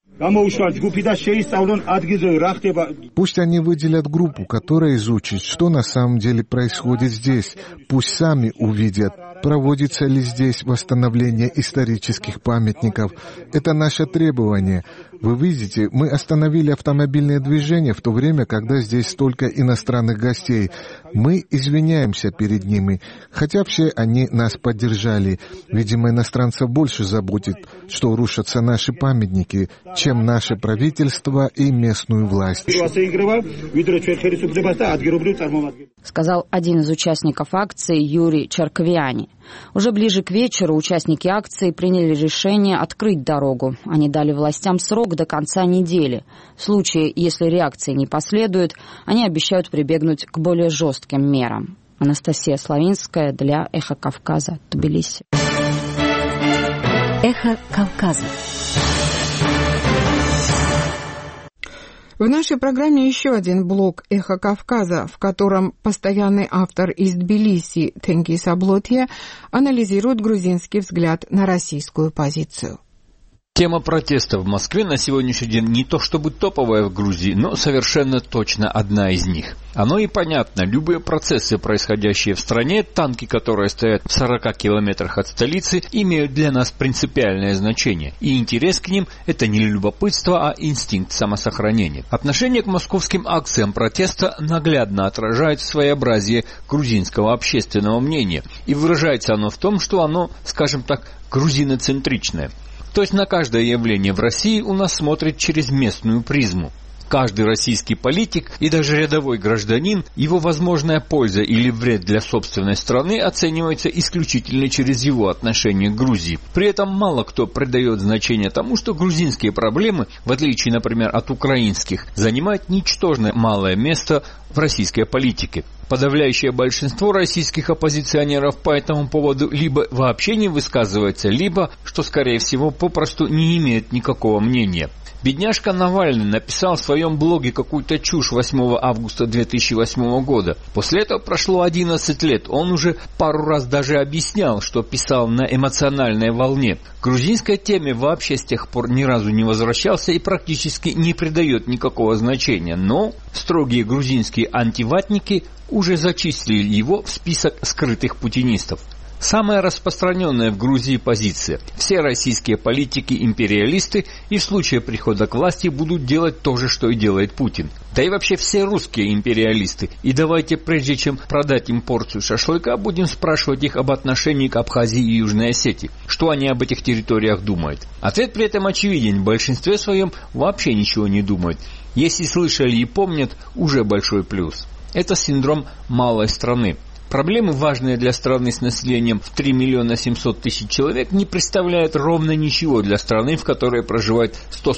Пусть они выделят группу, которая изучит, что на самом деле происходит здесь. Пусть сами увидят, проводится ли здесь восстановление исторических памятников. Это наше требование. Вы видите, мы остановили автомобильное движение в то время, когда здесь столько иностранных гостей. Мы извиняемся перед ними, хотя все они нас поддержали. Видимо, иностранцев больше заботит, что рушатся наши памятники, чем наше правительство и местную власть. Сказал один из участников акции Юрий Чарквиани. Уже ближе к вечеру участники акции приняли решение открыть дорогу. Они дали властям срок до конца недели. В случае, если реакции не последует, они обещают прибегнуть к более жестким мерам. Анастасия Славинская для «Эхо Кавказа», Тбилиси. «Эхо Кавказа». В нашей программе еще один блок «Эхо Кавказа», в котором постоянный автор из Тбилиси Тенгиз Аблотья анализирует грузинский взгляд на российскую позицию. Тема протеста в Москве на сегодняшний день не то чтобы топовая в Грузии, но совершенно точно одна из них. Оно и понятно. Любые процессы, происходящие в стране, танки, которые стоят в 40 километрах от столицы, имеют для нас принципиальное значение. И интерес к ним – это не любопытство, а инстинкт самосохранения. Отношение к московским акциям протеста наглядно отражает своеобразие грузинского общественного мнения. И выражается оно в том, что оно, скажем так, грузиноцентричное. То есть на каждое явление в России у нас смотрят через местную призму. Каждый российский политик и даже рядовой гражданин, его возможная польза или вред для собственной страны оценивается исключительно через его отношение к Грузии. При этом мало кто придает значение тому, что грузинские проблемы, в отличие, например, от украинских, занимают ничтожно малое место в российской политике. Подавляющее большинство российских оппозиционеров по этому поводу либо вообще не высказывается, либо, что скорее всего, попросту не имеет никакого мнения. Бедняжка Навальный написал в своем блоге какую-то чушь 8 августа 2008 года. После этого прошло 11 лет. Он уже пару раз даже объяснял, что писал на эмоциональной волне. К грузинской теме вообще с тех пор ни разу не возвращался и практически не придает никакого значения. Но строгие грузинские антиватники уже зачислили его в список скрытых путинистов. Самая распространенная в Грузии позиция. Все российские политики-империалисты и в случае прихода к власти будут делать то же, что и делает Путин. Да и вообще все русские империалисты. И давайте, прежде чем продать им порцию шашлыка, будем спрашивать их об отношении к Абхазии и Южной Осетии. Что они об этих территориях думают? Ответ при этом очевиден. В большинстве своем вообще ничего не думают. Если слышали и помнят, уже большой плюс. Это синдром малой страны. Проблемы, важные для страны с населением в 3 миллиона 700 тысяч человек, не представляют ровно ничего для страны, в которой проживает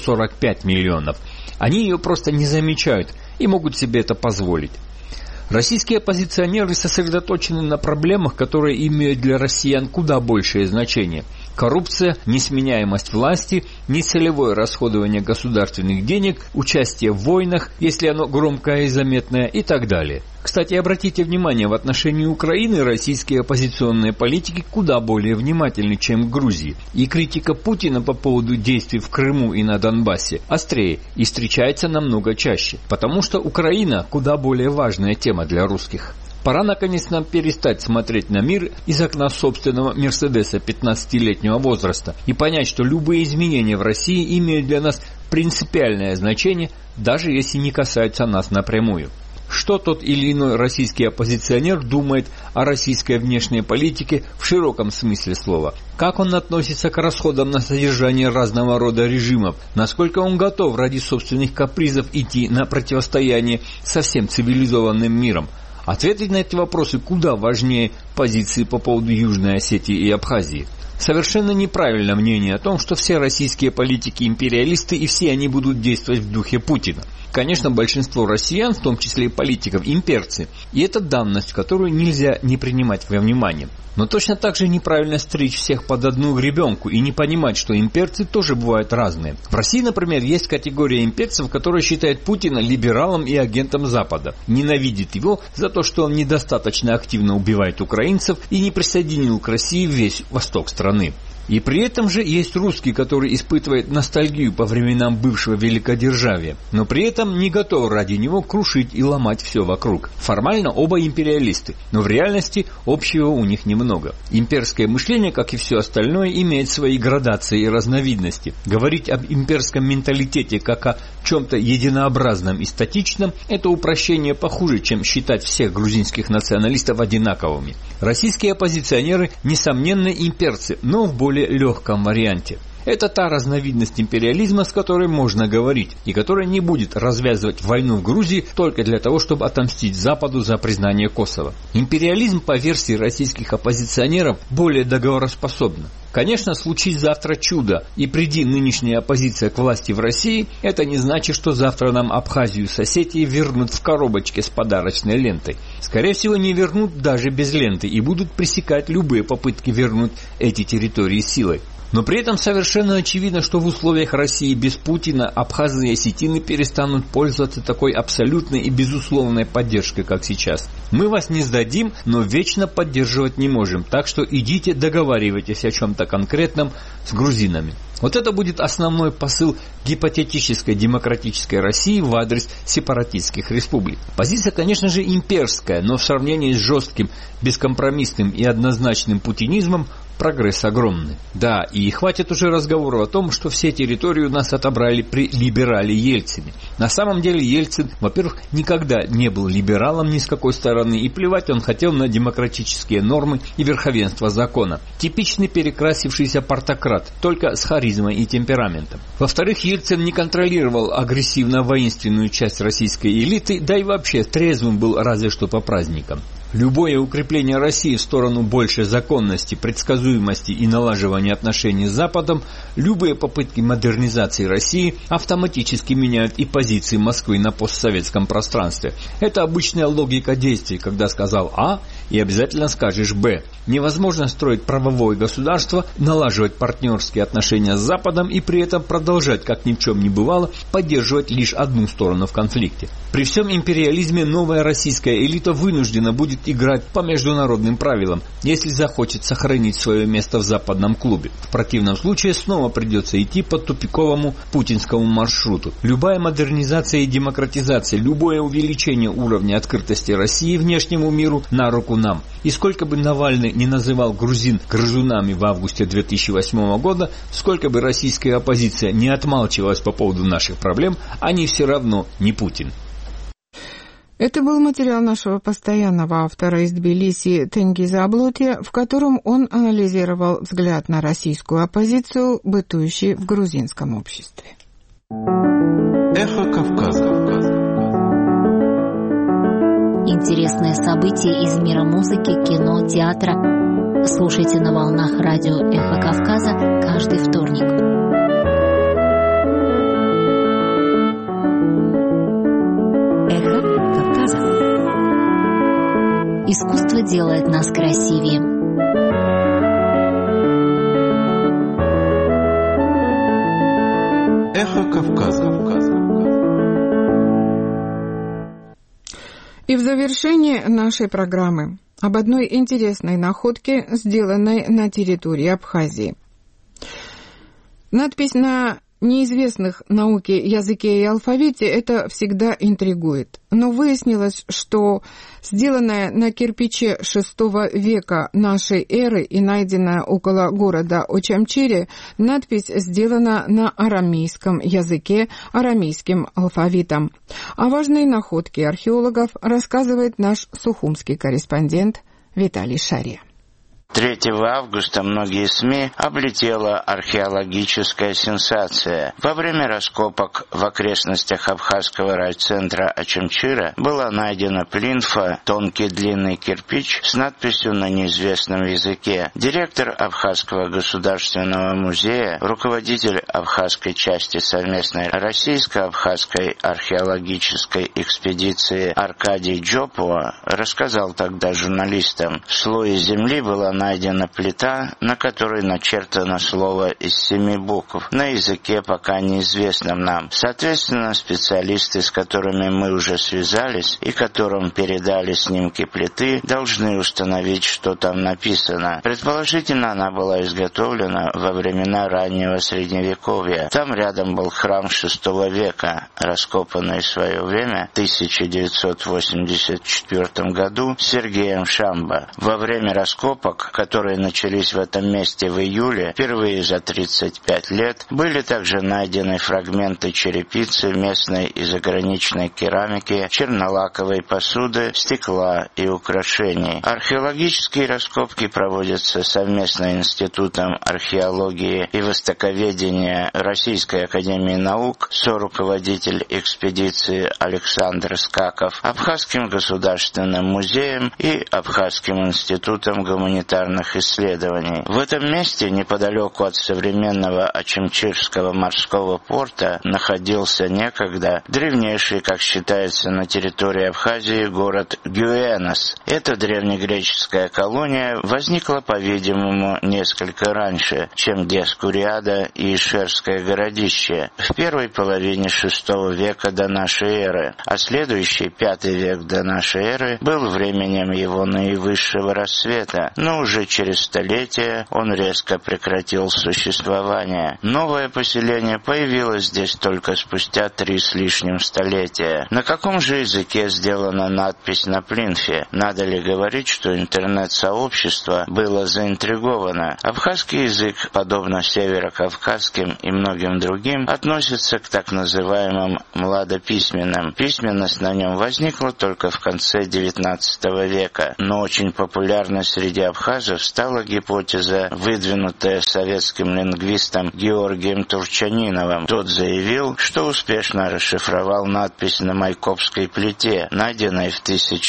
145 миллионов. Они ее просто не замечают и могут себе это позволить. Российские оппозиционеры сосредоточены на проблемах, которые имеют для россиян куда большее значение. Коррупция, несменяемость власти, нецелевое расходование государственных денег, участие в войнах, если оно громкое и заметное, и так далее. Кстати, обратите внимание, в отношении Украины российские оппозиционные политики куда более внимательны, чем в Грузии. И критика Путина по поводу действий в Крыму и на Донбассе острее и встречается намного чаще, потому что Украина куда более важная тема для русских. Пора, наконец, нам перестать смотреть на мир из окна собственного Мерседеса 15-летнего возраста и понять, что любые изменения в России имеют для нас принципиальное значение, даже если не касаются нас напрямую. Что тот или иной российский оппозиционер думает о российской внешней политике в широком смысле слова? Как он относится к расходам на содержание разного рода режимов? Насколько он готов ради собственных капризов идти на противостояние со всем цивилизованным миром? Ответить на эти вопросы куда важнее позиции по поводу Южной Осетии и Абхазии. Совершенно неправильно мнение о том, что все российские политики империалисты и все они будут действовать в духе Путина. Конечно, большинство россиян, в том числе и политиков, имперцы, и это данность, которую нельзя не принимать во внимание. Но точно так же неправильно стричь всех под одну гребенку и не понимать, что имперцы тоже бывают разные. В России, например, есть категория имперцев, которая считает Путина либералом и агентом Запада, ненавидит его за то, что он недостаточно активно убивает украинцев и не присоединил к России весь восток страны. И при этом же есть русский, который испытывает ностальгию по временам бывшего великодержавия, но при этом не готов ради него крушить и ломать все вокруг. Формально оба империалисты, но в реальности общего у них немного. Имперское мышление, как и все остальное, имеет свои градации и разновидности. Говорить об имперском менталитете как о чем-то единообразном и статичном – это упрощение похуже, чем считать всех грузинских националистов одинаковыми. Российские оппозиционеры, несомненно, имперцы, но в более легком варианте. Это та разновидность империализма, с которой можно говорить, и которая не будет развязывать войну в Грузии только для того, чтобы отомстить Западу за признание Косово. Империализм, по версии российских оппозиционеров, более договороспособен. Конечно, случись завтра чудо, и приди нынешняя оппозиция к власти в России, это не значит, что завтра нам Абхазию с Осетией вернут в коробочке с подарочной лентой. Скорее всего, не вернут даже без ленты и будут пресекать любые попытки вернуть эти территории силой. Но при этом совершенно очевидно, что в условиях России без Путина абхазы и осетины перестанут пользоваться такой абсолютной и безусловной поддержкой, как сейчас. Мы вас не сдадим, но вечно поддерживать не можем, так что идите договаривайтесь о чем-то конкретном с грузинами. Вот это будет основной посыл гипотетической демократической России в адрес сепаратистских республик. Позиция, конечно же, имперская, но в сравнении с жестким, бескомпромиссным и однозначным путинизмом прогресс огромный. Да, и хватит уже разговоров о том, что все территории у нас отобрали при либерале Ельцине. На самом деле Ельцин, во-первых, никогда не был либералом ни с какой стороны, и плевать он хотел на демократические нормы и верховенство закона. Типичный перекрасившийся партократ, только с харизмой и темпераментом. Во-вторых, Ельцин не контролировал агрессивно-воинственную часть российской элиты, да и вообще трезвым был разве что по праздникам. Любое укрепление России в сторону большей законности, предсказуемости и налаживания отношений с Западом, любые попытки модернизации России автоматически меняют и позиции Москвы на постсоветском пространстве. Это обычная логика действий, когда сказал А и обязательно скажешь Б. Невозможно строить правовое государство, налаживать партнерские отношения с Западом и при этом продолжать, как ни в чем не бывало, поддерживать лишь одну сторону в конфликте. При всем империализме новая российская элита вынуждена будет играть по международным правилам, если захочет сохранить свое место в западном клубе. В противном случае снова придется идти по тупиковому путинскому маршруту. Любая модернизация и демократизация, любое увеличение уровня открытости России внешнему миру на руку нам. И сколько бы Навальный не называл грузин грызунами в августе 2008 года, сколько бы российская оппозиция не отмалчивалась по поводу наших проблем, они все равно не Путин. Это был материал нашего постоянного автора из Тбилиси Тенгиза Аблоти, в котором он анализировал взгляд на российскую оппозицию, бытующий в грузинском обществе. Эхо Кавказа. Интересные события из мира музыки, кино, театра. Слушайте на волнах радио «Эхо Кавказа» каждый вторник. Эхо Кавказа. Искусство делает нас красивее. Эхо Кавказа. И в завершении нашей программы об одной интересной находке, сделанной на территории Абхазии. Надпись на неизвестных науке языке и алфавите это всегда интригует. Но выяснилось, что сделанная на кирпиче VI века нашей эры и найденная около города Очамчире, надпись сделана на арамейском языке, арамейским алфавитом. О важной находке археологов рассказывает наш сухумский корреспондент Виталий Шария. 3 августа многие СМИ облетела археологическая сенсация. Во время раскопок в окрестностях абхазского райцентра Очамчира была найдена плинфа, тонкий длинный кирпич с надписью на неизвестном языке. Директор Абхазского государственного музея, руководитель абхазской части совместной российско-абхазской археологической экспедиции Аркадий Джопуа рассказал тогда журналистам: в слое земли была найдена плита, на которой начертано слово из 7 букв, на языке пока неизвестном нам. Соответственно, специалисты, с которыми мы уже связались и которым передали снимки плиты, должны установить, что там написано. Предположительно, она была изготовлена во времена раннего Средневековья. Там рядом был храм VI века, раскопанный в свое время в 1984 году Сергеем Шамбо. Во время раскопок, которые начались в этом месте в июле, впервые за 35 лет, были также найдены фрагменты черепицы, местной и заграничной керамики, чернолаковой посуды, стекла и украшений. Археологические раскопки проводятся совместно Институтом археологии и востоковедения Российской академии наук, соруководитель экспедиции Александр Скаков, Абхазским государственным музеем и Абхазским институтом гуманитарных исследований. В этом месте, неподалеку от современного Очамчирского морского порта, находился некогда древнейший, как считается, на территории Абхазии город Гюэнос. Эта древнегреческая колония возникла, по-видимому, несколько раньше, чем Диоскуриада и Ишерское городище, в первой половине VI века до нашей эры, а следующий, V век до нашей эры, был временем его наивысшего расцвета, но уже через столетия он резко прекратил существование. Новое поселение появилось здесь только спустя 3 с лишним столетия. На каком же языке сделана надпись на плинфе? Надо ли говорить, что интернет-сообщество было заинтриговано? Абхазский язык, подобно северокавказским и многим другим, относится к так называемым младописьменным. Письменность на нем возникла только в конце XIX века, но очень популярной среди абхазов стала гипотеза, выдвинутая советским лингвистом Георгием Турчаниновым. Тот заявил, что успешно расшифровал надпись на Майкопской плите, найденной в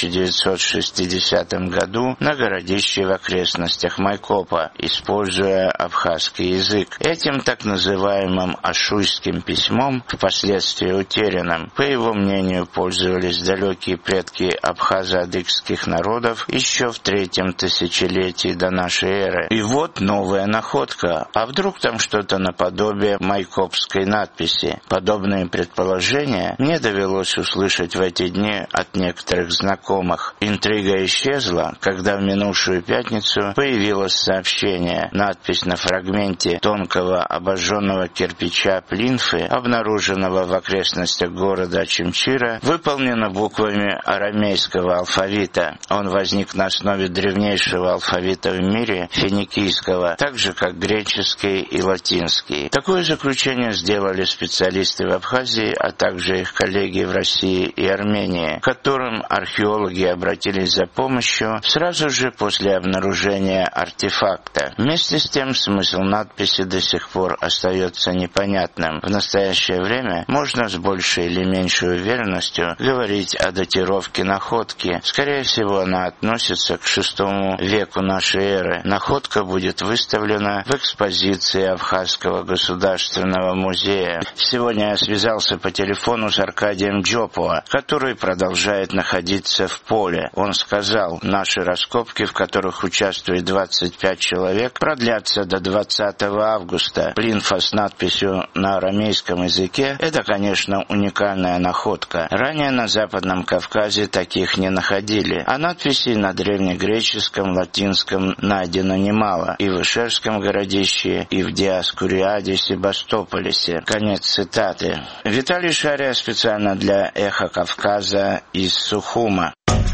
1960 году на городище в окрестностях Майкопа, используя абхазский язык. Этим так называемым ашуйским письмом, впоследствии утерянным, по его мнению, пользовались далекие предки абхазо-адыгских народов еще в 3-м тысячелетии до нашей эры. И вот новая находка. А вдруг там что-то наподобие майкопской надписи? Подобные предположения мне довелось услышать в эти дни от некоторых знакомых. Интрига исчезла, когда в минувшую пятницу появилось сообщение. Надпись на фрагменте тонкого обожженного кирпича плинфы, обнаруженного в окрестностях города Очамчира, выполнена буквами арамейского алфавита. Он возник на основе древнейшего алфавита алфавита в мире, финикийского, так же как греческий и латинский. Такое заключение сделали специалисты в Абхазии, а также их коллеги в России и Армении, к которым археологи обратились за помощью сразу же после обнаружения артефакта. Вместе с тем смысл надписи до сих пор остается непонятным. В настоящее время можно с большей или меньшей уверенностью говорить о датировке находки. Скорее всего, она относится к VI веку нашей эры. Находка будет выставлена в экспозиции Абхазского государственного музея. Сегодня я связался по телефону с Аркадием Джопуа, который продолжает находиться в поле. Он сказал, наши раскопки, в которых участвует 25 человек, продлятся до 20 августа. Плинфа с надписью на арамейском языке – это, конечно, уникальная находка. Ранее на Западном Кавказе таких не находили, а надписей на древнегреческом, латинском найдено немало и в Ишерском городище, и в Диаскуриаде, Себастополисе. Конец цитаты. Виталий Шария специально для «Эхо Кавказа» из Сухума.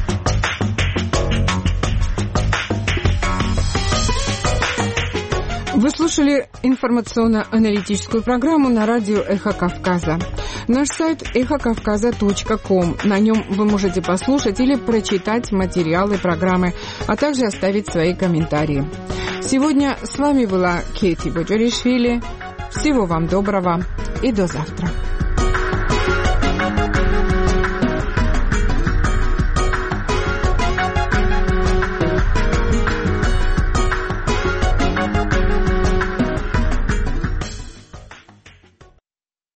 Вы слушали информационно-аналитическую программу на радио «Эхо Кавказа». Наш сайт эхокавказа.ком. На нем вы можете послушать или прочитать материалы программы, а также оставить свои комментарии. Сегодня с вами была Кейти Боджоришвили. Всего вам доброго и до завтра.